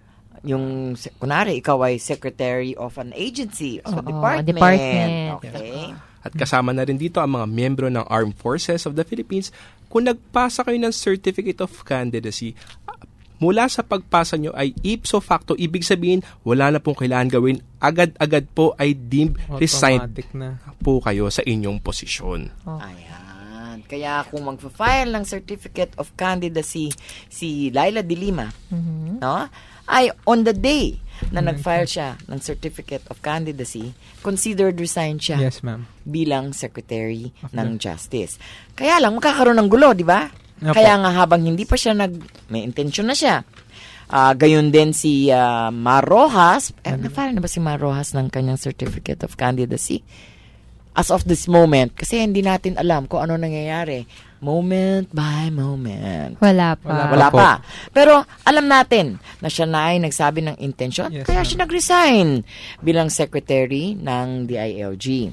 Yung, kunwari, ikaw ay secretary of an agency, so Oo, department. department. Okay. At kasama na rin dito ang mga miyembro ng Armed Forces of the Philippines. Kung nagpasa kayo ng Certificate of Candidacy, mula sa pagpasa nyo ay ipso facto, ibig sabihin, wala na pong kailangan gawin. Agad-agad po ay deemed resigned Automatic na. po kayo sa inyong posisyon. Oh. Ayan. Kaya kung magpa-file ng Certificate of Candidacy si Laila de Lima, Mhm. no? Ay on the day na nag-file siya ng Certificate of Candidacy, considered resigned siya Yes, ma'am. bilang Secretary ng Justice. Kaya lang, magkakaroon ng gulo, di ba? Opo. Kaya nga habang hindi pa siya nag... May intention na siya. Uh, gayon din si uh, Mar Rojas. Eh, na-file na ba si Mar Rojas ng kanyang Certificate of Candidacy? As of this moment, kasi hindi natin alam kung ano nangyayari. Moment by moment. Wala pa. Wala Opo. pa. Pero alam natin na siya na ay nagsabi ng intention, Yes, kaya ma'am. siya nag-resign bilang secretary ng D I L G.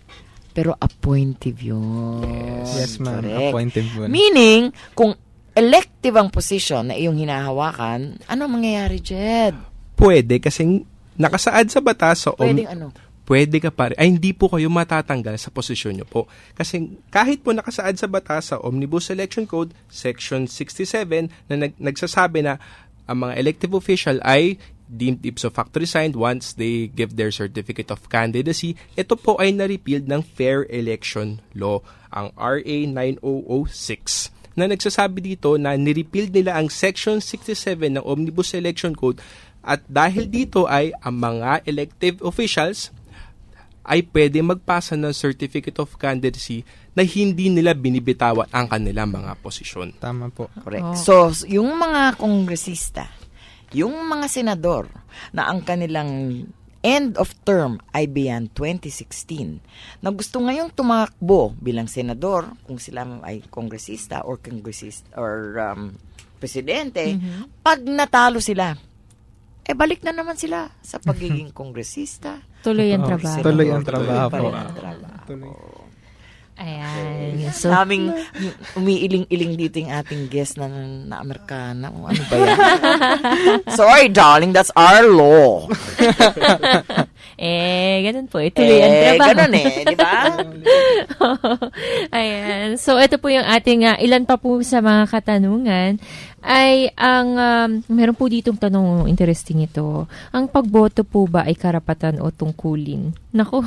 Pero appointive yun. Yes, ma'am. Correct. Appointed po. Meaning, kung elective ang position na iyong hinahawakan, ano mangyayari, Jed? Pwede kasi nakasaad sa batas sa om- Pwedeng ano? pwede ka pa rin, ay hindi po kayo matatanggal sa posisyon nyo po. Kasi kahit po nakasaad sa batas sa Omnibus Election Code, Section sixty-seven, na nag- nagsasabi na ang mga elective official ay deemed ipso facto resigned once they give their Certificate of Candidacy, ito po ay na-repealed ng Fair Election Law, ang R A nine thousand six, na nagsasabi dito na nirepeal nila ang Section sixty-seven ng Omnibus Election Code, at dahil dito ay ang mga elective officials ay pwede magpasa ng Certificate of Candidacy na hindi nila binibitawan ang kanilang mga posisyon. Tama po. Correct. Oh. So, yung mga kongresista, yung mga senador na ang kanilang end of term ay beyond twenty sixteen, na gusto ngayong tumakbo bilang senador, kung sila ay kongresista or kongresista or um, presidente, Mhm. pag natalo sila, eh balik na naman sila sa pagiging kongresista. Tuloy ang Oo, trabaho. Tuloy ang trabaho Tuloy po. pa rin ang trabaho. Tuloy. Ayan. So, Naming umiiling-iling dito yung ating guest na, na Amerikana. O, ano ba yan? Sorry, darling, that's our law. eh, ganun po. Ituloy ang Eh, trabaho. ganun eh, di ba? Ayan. So, ito po yung ating, uh, ilan pa po sa mga katanungan ay ang, um, meron po ditong tanong, interesting ito. Ang pagboto po ba ay karapatan o tungkulin? Naku.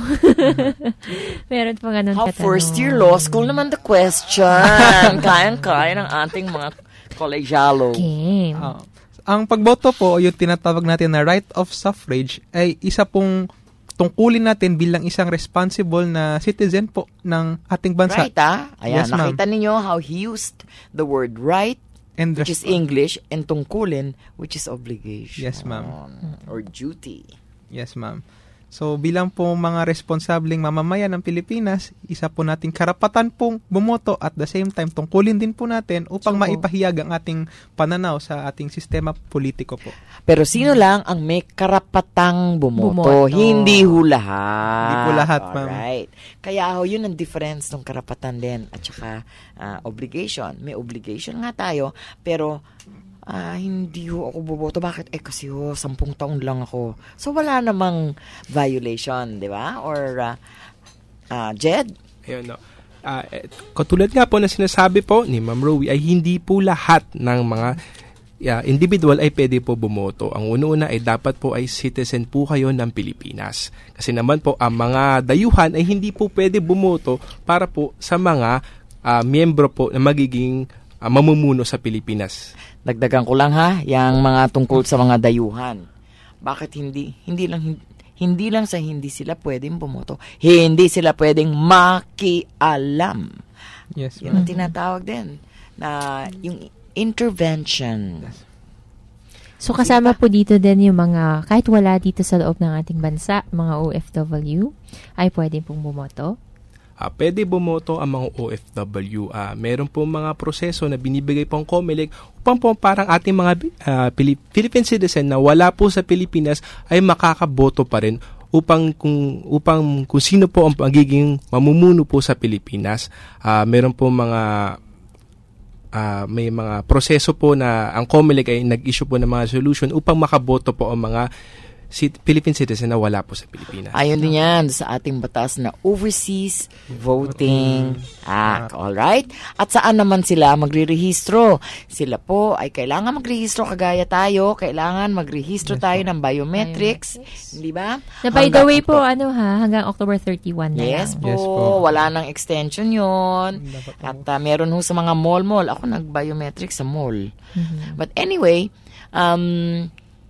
Meron po ganun How katanong. first year law school naman the question. Kayang-kaya ng ating mga kolegyalo. Okay. Ah, ang pagboto po, yung tinatawag natin na right of suffrage, ay isa pong tungkulin natin bilang isang responsible na citizen po ng ating bansa. Right, ah? Ayan, Yes, ma'am. nakita ninyo how he used the word right, And which is resp- English, and tungkulin, which is obligation. Yes, ma'am. Or duty. Yes, ma'am. So, bilang po mga responsableng mamamayan ng Pilipinas, isa po nating karapatan pong bumoto at the same time tungkulin din po natin upang So, maipahayag ang ating pananaw sa ating sistema politiko po. Pero sino lang ang may karapatang bumoto? Bumoto. Hindi ho lahat. Hindi po lahat, ma'am. Alright. Kaya ho, yun ang difference ng karapatan din at saka ah, obligation. May obligation nga tayo, pero ah, hindi ho ako boboto. Bakit? Eh, kasi ho, sampung taon lang ako. So, wala namang violation, di ba? Or, uh, uh, Jed? Ayun, no. Ah, eh, katulad nga po na sinasabi po ni Ma'am Rowie ay hindi po lahat ng mga yeah, individual ay pwede po bumoto. Ang una-una ay dapat po ay citizen po kayo ng Pilipinas. Kasi naman po ang mga dayuhan ay hindi po pwede bumoto para po sa mga ah, miyembro po na magiging ah, mamumuno sa Pilipinas. Dagdagan ko lang ha, yung mga tungkol sa mga dayuhan. Bakit hindi? Hindi lang hindi lang sa hindi sila pwedeng bumoto. Hindi sila pwedeng makialam. Yes, Yan ang tinatawag din na yung intervention. So, kasama po dito din yung mga, kahit wala dito sa loob ng ating bansa, mga O F W, ay pwede pong bumoto. Uh, pwede bumoto ang mga O F W. Uh, meron po mga proseso na binibigay po ang COMELEC upang po parang ating mga uh, Pilip- Philippine citizen na wala po sa Pilipinas ay makakaboto pa rin upang kung upang kung sino po ang magiging mamumuno po sa Pilipinas. Uh, meron po mga uh, may mga proseso po na ang COMELEC ay nag-issue po ng mga solution upang makaboto po ang mga si Philippine citizen na wala po sa Pilipinas. Ayon din yan sa ating batas na Overseas Voting Act. Alright? At saan naman sila magre-rehistro? Sila po ay kailangan magrehistro kagaya tayo. Kailangan magrehistro tayo ng biometrics. Di ba? Na by the way po, ano ha, hanggang October thirty-one na Yes lang. po, Yes po. wala nang extension yon. At uh, meron ho sa mga mall-mall. Ako nag-biometrics sa mall. Mhm. But anyway, um,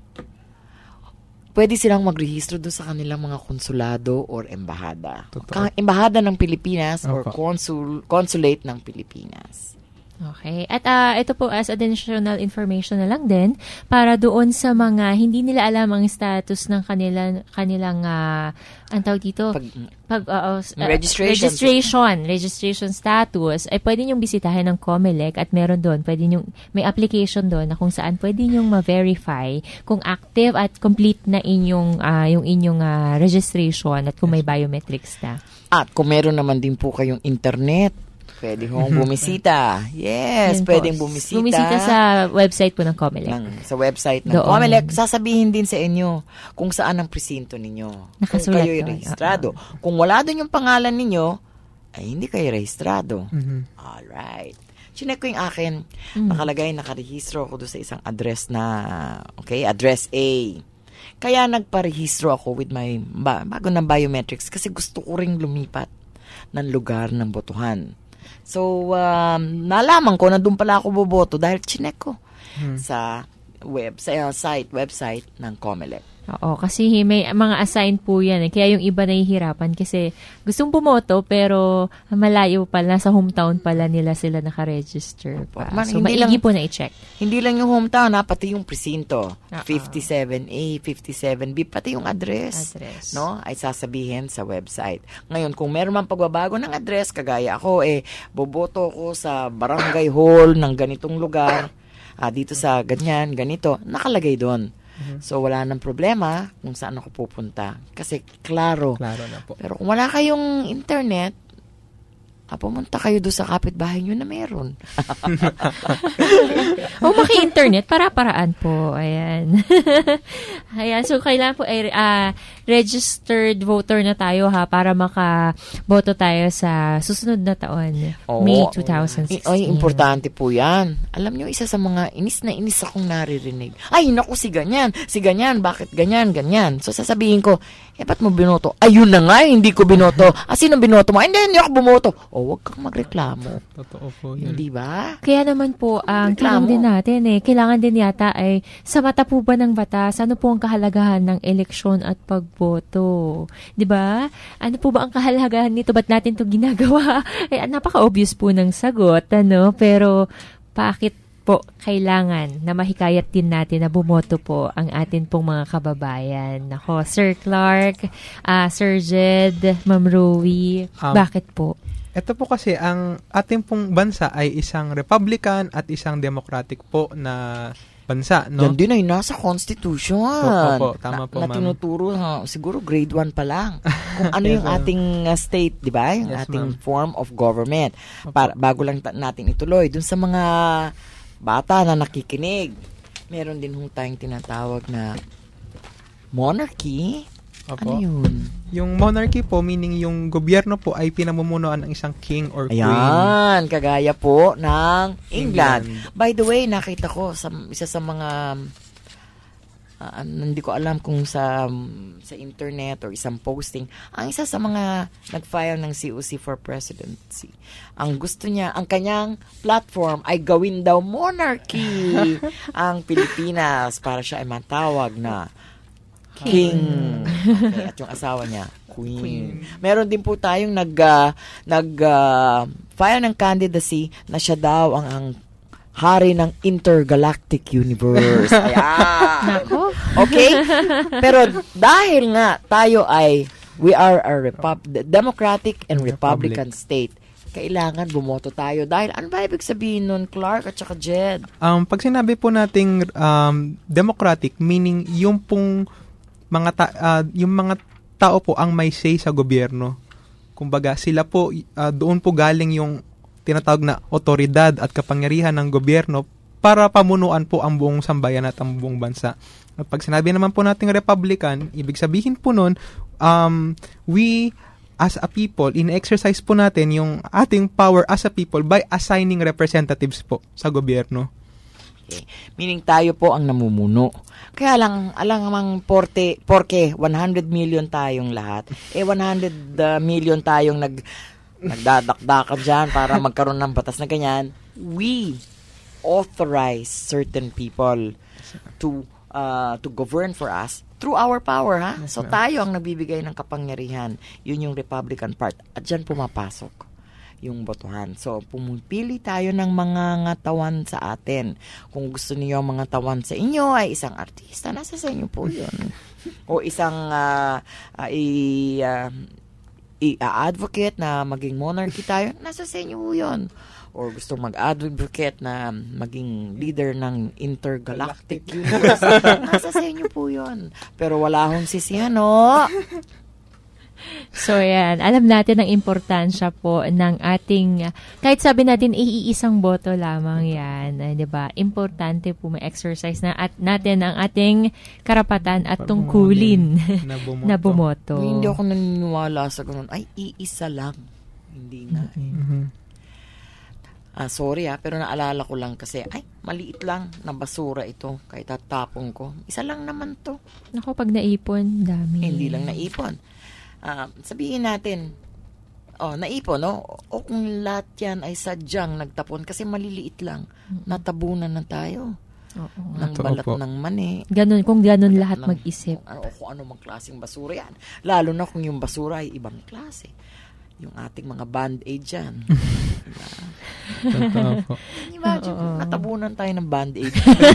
pwede silang magrehistro doon sa kanilang mga konsulado or embahada. Ka- embahada ng Pilipinas or Opo. consul consulate ng Pilipinas. Okay. At ah, ito po as additional information na lang din para doon sa mga hindi nila alam ang status ng kanilang kanilang uh, ang tawag dito Pag, pag uh, uh, Registration. registration registration status ay pwede niyong bisitahin ng COMELEC at meron doon pwede niyong may application doon na kung saan pwede niyong ma-verify kung active at complete na inyong ah, yung inyong ah, registration at kung may biometrics na. At kung meron naman din po kayong internet, pwede hong bumisita. Yes, Yun po. pwedeng bumisita. Bumisita sa website po ng COMELEC. ng, sa website ng Doon. COMELEC, sasabihin din sa inyo kung saan ang presinto ninyo. Nakasulat kung kayo'y doon. rehistrado. Kung wala doon yung pangalan ninyo, ay hindi kayo rehistrado. Mhm. Alright. Chinek ko yung akin. Mm. Nakalagay, nakarehistro ako doon sa isang address na, okay, address A. Kaya nagparehistro ako with my, ba, bago ng biometrics kasi gusto ko ring lumipat ng lugar ng botohan. So, um, nalaman ko na doon pala ako boboto dahil chinek ko Hmm. sa web, sa uh, site, website ng COMELEC. Oo, kasi may mga assigned po yan. Eh. Kaya yung iba nahihirapan kasi gustong bumoto pero malayo pala, sa hometown pala nila sila nakaregister pa. Man, So, hindi maigi lang- po na i-check. Hindi lang yung hometown, ha, pati yung presinto. Ah, fifty-seven A, fifty-seven B, pati yung address. Address. No? Ay sasabihin sa website. Ngayon, kung meron man pagbabago ng address, kagaya ako, eh, boboto ko sa barangay hall ng ganitong lugar, ah, dito sa ganyan, ganito, nakalagay doon. So, wala nang problema kung saan ako pupunta. Kasi, klaro. Klaro na po. Pero kung wala kayong internet, ah, pumunta kayo doon sa kapitbahay nyo na meron. O maki-internet, para-paraan po. Ayan. Ayan. So, kailangan po ay uh, registered voter na tayo ha para makaboto tayo sa susunod na taon, Oo. May twenty sixteen. Ay, importante po yan. Alam nyo, isa sa mga inis na inis akong naririnig. Ay, naku, si ganyan, si ganyan, bakit ganyan, ganyan. So, sasabihin ko, eh, ba't mo binoto? Ayun na nga, hindi ko binoto. Ah, sino binoto mo? Ay, hindi, hindi ako bumoto. O, wag kang magreklamo. Totoo po yun. Hindi ba? Kaya naman po, ang tanong din natin eh, kailangan din yata ay sa mata po ba ng batas, ano po ang kahalagahan ng eleksyon at pagboto? Di ba? Ano po ba ang kahalagahan nito? Ba't natin ito ginagawa? Eh, napaka-obvious po ng sagot, ano? Pero, bakit po kailangan na mahikayat din natin na bumoto po ang atin pong mga kababayan? Nako, Sir Clark, uh, Sir Jed, Ma'am Rowie, Um, bakit po? Ito po kasi, ang ating pong bansa ay isang Republican at isang Democratic po na bansa, no? Yan din ay nasa Constitution. Opo, opo, tama na, po, na ma'am. tinuturo, ha, siguro grade one pa lang. Kung ano yung Yes, ma'am. ating uh, state, di ba? Yung Yes, ating ma'am. form of government. Para, bago lang ta- natin ituloy. Dun sa mga bata na nakikinig, meron din hong tayong tinatawag na monarchy. Opo. Ano yun? Yung monarchy po, meaning yung gobyerno po ay pinamumunuan ng isang king or queen. Ayan, kagaya po ng England. England. By the way, nakita ko sa isa sa mga uh, hindi ko alam kung sa sa internet or isang posting, ang isa sa mga nag-file ng C O C for presidency, ang gusto niya, ang kanyang platform ay gawin daw monarchy ang Pilipinas para siya ay matawag na King. Okay, at yung asawa niya, Queen. Queen. Meron din po tayong nag, uh, nag uh, file ng candidacy na siya daw ang, ang hari ng intergalactic universe. Ayan. Okay? Pero dahil nga tayo ay, we are a repub- democratic and republican Republic. state, kailangan bumoto tayo. Dahil ano ba ibig sabihin nun, Clark at saka Jed? Um, pag sinabi po nating um, democratic, meaning yung pong mga ta- uh, yung mga tao po ang may say sa gobyerno. Kumbaga, sila po, uh, doon po galing yung tinatawag na otoridad at kapangyarihan ng gobyerno para pamunuan po ang buong sambayan at ang buong bansa. At pag sinabi naman po nating Republican, ibig sabihin po nun, um, we as a people, in-exercise po natin yung ating power as a people by assigning representatives po sa gobyerno. Okay. Meaning tayo po ang namumuno. Kaya lang, alang mang porte, porke one hundred million tayong lahat, eh one hundred uh, million tayong nag, nagdadakdakan dyan para magkaroon ng batas na ganyan. We authorize certain people to uh, to govern for us through our power, ha? So tayo ang nagbibigay ng kapangyarihan. Yun yung Republican part. At dyan pumapasok yung botohan. So, pumipili tayo ng mga ngatawan sa atin. Kung gusto niyo ang mga tawan sa inyo ay isang artista, nasa sa inyo po yun. O isang uh, uh, i, uh, i-advocate na maging monarchy tayo, nasa sa inyo po yun. Or gusto mag-advocate na maging leader ng intergalactic universe, nasa sa inyo po yun. Pero wala hong sisihan, no? So, yan. Alam natin ang importansya po ng ating, kahit sabi natin, iisang boto lamang yan. Eh, diba? Importante po may exercise na at natin ang ating karapatan at tungkulin na bumoto. na bumoto. Hindi ako naniniwala sa ganun. Ay, iisa lang. Hindi nga. Mm-hmm. Ah, sorry ah, pero naalala ko lang kasi, ay, maliit lang na basura ito. Kahit tatapon ko. Isa lang naman to. Naku, pag naipon, dami. Eh, hindi lang naipon. Uh, sabihin natin, oh, naipon, no? O, o kung lahat yan ay sadyang nagtapon kasi maliliit lang, mm-hmm. natabunan na tayo. Oo. Ng balat ng mani. Ganun, kung ganun balat lahat ng, mag-isip. Kung ano, kung ano mang klaseng basura yan. Lalo na kung yung basura ay ibang klase. Yung ating mga band-aid dyan. Diba? Totoo po. Imagine, kung natabunan tayo ng band-aid.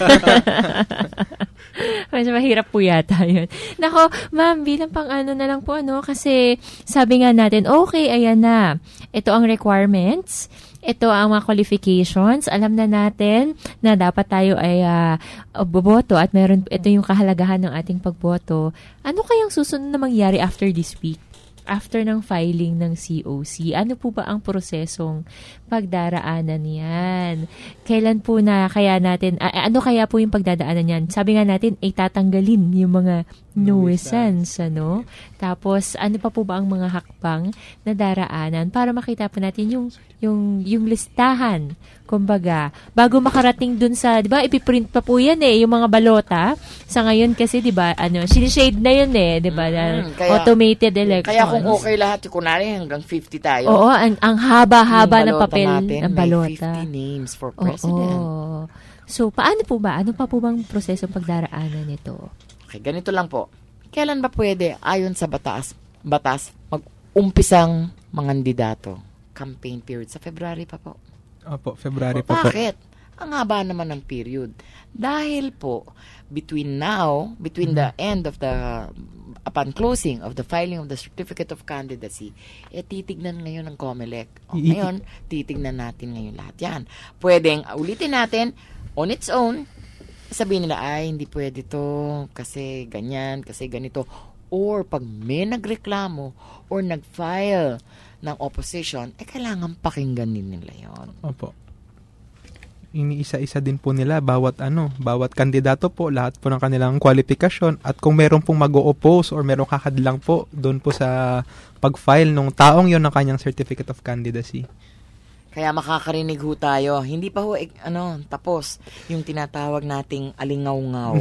Medyo mahirap po yata yun. Nako, ma'am, bilang pang ano na lang po, ano, kasi sabi nga natin, okay, ayan na. Ito ang requirements. Ito ang mga qualifications. Alam na natin na dapat tayo ay uh, boboto at meron, ito yung kahalagahan ng ating pagboto. Ano kayang susunod na mangyari after this week? after ng filing ng C O C, ano po ba ang prosesong pagdaraanan yan? Kailan po na kaya natin, a- ano kaya po yung pagdadaanan yan? Sabi nga natin, ay tatanggalin yung mga nuisance, ano? Tapos, ano pa po ba ang mga hakbang na daraanan para makita po natin yung, yung, yung listahan, kumbaga, bago makarating dun sa, di ba, ipiprint pa po yan eh, yung mga balota. Sa ngayon kasi, di ba, ano, sinishade na yun eh, di ba, Mm, kaya- automated elections. Kaya kung okay lahat, yung kunwari hanggang fifty tayo. Oo, ang, ang haba-haba Yung ng balota papel natin, ng may balota. fifty names for president. Oo. So, paano po ba? Ano pa po bang prosesong pagdaraanan nito? Okay, ganito lang po. Kailan ba pwede, ayon sa batas, batas mag-umpisang mga kandidato? Campaign period sa February pa po. Opo, February pa po. Bakit? Ang haba naman ng period. Dahil po, between now, between the end of the, upon closing of the filing of the Certificate of Candidacy, eh, titignan ngayon ng COMELEC. O, I- ngayon, titignan natin ngayon lahat yan. Pwedeng, uh, ulitin natin, on its own, sabihin nila, ay, hindi pwede to, kasi ganyan, kasi ganito. Or, pag may nagreklamo, or nag-file ng opposition, eh, kailangan pakinggan din nila yon. Opo. Iniisa-isa din po nila bawat ano, bawat kandidato po, lahat po ng kanilang kwalifikasyon at kung meron pong mag-o-oppose or merong kakadlang po doon po sa pag-file ng taong yon ng kanyang Certificate of Candidacy. Kaya makakarinig ho tayo. Hindi pa ho, eh, ano, tapos yung tinatawag nating alingaw-ngaw.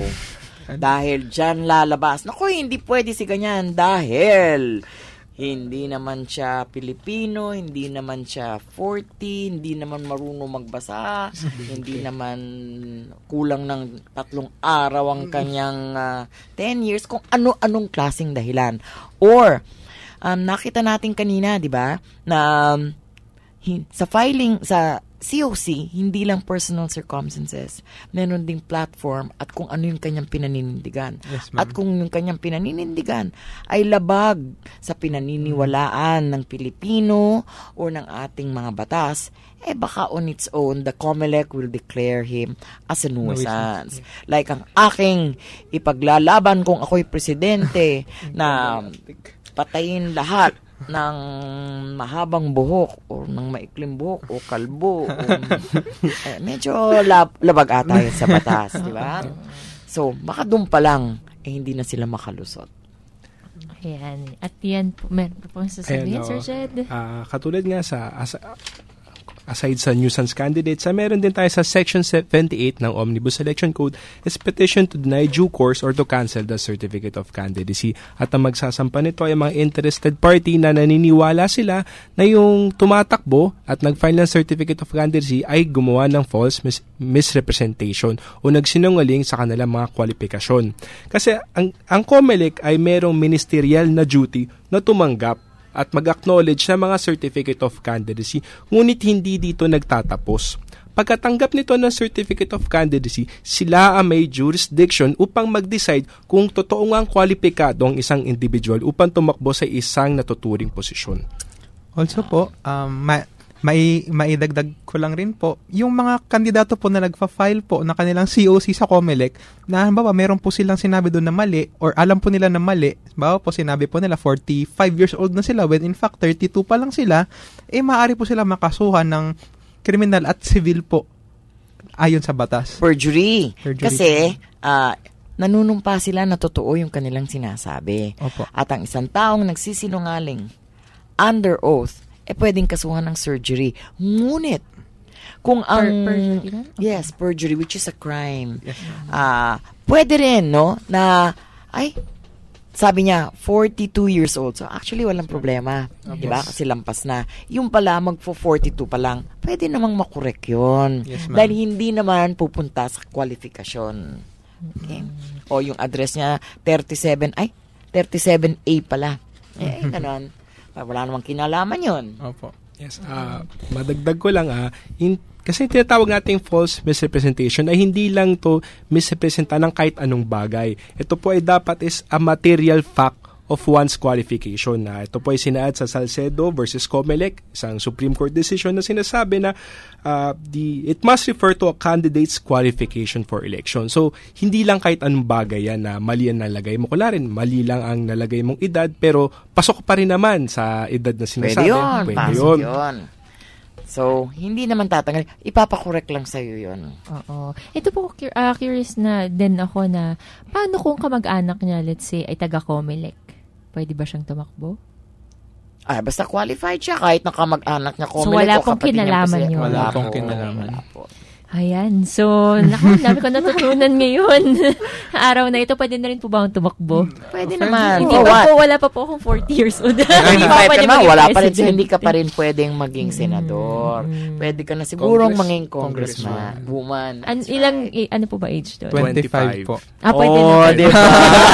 Dahil dyan lalabas. Naku, hindi pwede si ganyan dahil hindi naman siya Pilipino, hindi naman siya forty, hindi naman marunong magbasa, hindi naman kulang ng tatlong araw ang kanyang uh, ten years, kung ano-anong klaseng dahilan. Or, um, nakita natin kanina, di ba, na um, hin- sa filing, sa C O C, hindi lang personal circumstances. Meron ding platform at kung ano yung kanyang pinaninindigan. Yes, ma'am. At kung yung kanyang pinaninindigan ay labag sa pinaniniwalaan ng Pilipino o ng ating mga batas, eh baka on its own, the COMELEC will declare him as a nuisance. Like ang aking ipaglalaban kung ako'y presidente na patayin lahat ng mahabang buhok o ng maikling buhok o kalbo o, eh, medyo lab, labag ata yun sa batas, di ba? So, baka doon pa lang eh, hindi na sila makalusot. Ayan. At yan po, meron po pong sasabihin, Ayan, Sir oh. Jed. Ah, katulad nga sa as, aside sa nuisance candidates, sa meron din tayo sa Section seventy-eight ng Omnibus Election Code is petition to deny due course or to cancel the Certificate of Candidacy. At ang magsasampa nito ay mga interested party na naniniwala sila na yung tumatakbo at nag-file ng Certificate of Candidacy ay gumawa ng false mis- misrepresentation o nagsinungaling sa kanilang mga kwalifikasyon. Kasi ang, ang COMELEC ay merong ministerial na duty na tumanggap at mag-acknowledge ng mga Certificate of Candidacy, ngunit hindi dito nagtatapos. Pagkatanggap nito ng Certificate of Candidacy, sila ang may jurisdiction upang mag-decide kung totoo nga ang kwalipikado ang isang individual upang tumakbo sa isang natuturing posisyon. Also po, um, ma- mai maidagdag ko lang rin po, yung mga kandidato po na nagfa-file po na kanilang C O C sa COMELEC, na halimbawa meron po silang sinabi doon na mali or alam po nila na mali, halimbawa po sinabi po nila forty-five years old na sila when in fact thirty-two pa lang sila, eh maaari po sila makasuhan ng criminal at civil po ayon sa batas. Perjury. Perjury. Kasi, uh, nanunumpa sila na totoo yung kanilang sinasabi. Opo. At ang isang taong nagsisinungaling under oath, eh pwedeng kasuhan ng surgery. Ngunit, kung ang... Per- perjury na? Okay. Yes, perjury, which is a crime. Yes. Uh, pwede rin, no, na, ay, sabi niya, forty-two years old. So, actually, walang problema. Yes. Diba? Kasi lampas na. Yung pala, magpo-forty-two pa lang, pwede namang makorek yun. Yes, ma'am. Dahil hindi naman pupunta sa kwalifikasyon. Okay? O yung address niya, thirty-seven, ay, thirty-seven A pala. Eh, ganon. Wala namang kinalaman yun. Opo. Yes, uh, madagdag ko lang ah, in, kasi tinatawag nating false misrepresentation ay hindi lang to misrepresenta ng kahit anong bagay. Ito po ay dapat is a material fact of one's qualification. Na ito po ay sinaad sa Salcedo versus Comelec, isang Supreme Court decision na sinasabi na uh, the it must refer to a candidate's qualification for election. So, hindi lang kahit anong bagay yan na mali ang nalagay mo. Kularin, mali lang ang nalagay mong edad, pero pasok pa rin naman sa edad na sinasabi. Pwede yun, Pwede pasok yun. yun. So, hindi naman tatanggal. Ipapakorek lang sa'yo yun. Oo. Ito po, cur- uh, curious na din ako na, paano kung kamag-anak niya, let's say, ay taga-Comelec? Pwede ba siyang tumakbo? Ah, basta qualified siya kahit nakamag-anak niya. So, wala pong kinalaman yun. Wala pong kinalaman. Wala po. Ayan. So, naku, dami ko natutunan ngayon. Araw na ito, pwede na rin po ba akong tumakbo? Pwede naman. Hindi Oh, pa what? po, wala pa po akong forty years old. Hindi pa pwede naman, maging wala pa rin, president. hindi ka pa rin pwedeng maging senador. Pwede ka na sigurong Congress- maging congressman, woman. An- ilang, i- ano po ba age doon? twenty-five po. Ah, pwede Oh, na. di ba?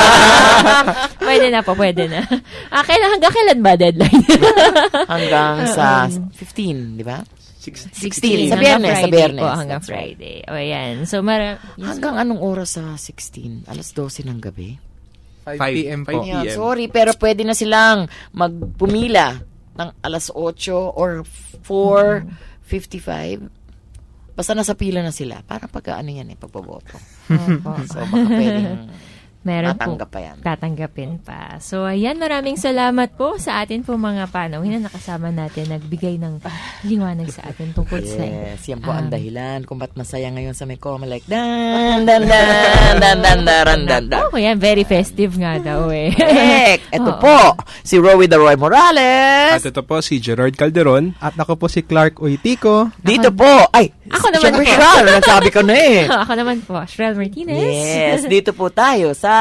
Pwede na po, pwede na. Ah, kailan, hanggang kailan ba deadline? Hanggang sa fifteen, di ba? sixteen. Sa Hanggang Biyernes, sa Friday Biyernes. po, hanggang That's right. Friday. O, yan. So, mara... Hanggang anong oras sa sixteen? Alas twelve ng gabi? five p.m. po. Ayan, sorry, pero pwede na silang magpumila ng alas eight or four fifty-five. Basta nasa pila na sila. Parang pag ano yan eh, pagbaboto. So, baka pwedeng Meron matanggap po, pa yan. tatanggapin pa. So, ayan, maraming salamat po sa atin po mga panauhin na nakasama natin, nagbigay ng liwanag sa atin tungkol sa... Yes, yan po um, ang dahilan kung ba't masaya ngayon sa may Comelec. Dan, dan, dan, dan, dan, dan, dan, dan. Oh, yan, very festive nga daw eh. Correct. Ito Oo. po, si Rowie the Roy Morales. At ito po si Gerard Calderon. At ako po si Clark Oitico. Dito po, ay, Ako naman syempre po. siya, nagsabi ko na eh. Ako naman po, Shrel Martinez. Yes, dito po tayo sa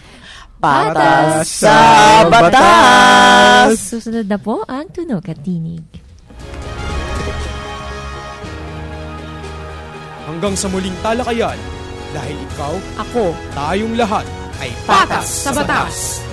Patas Patas sa sa Batas. Susunod na po ang Tunog at Tinig. Hanggang sa muling talakayan, dahil ikaw, Ako, tayong lahat ay Patas sa Batas.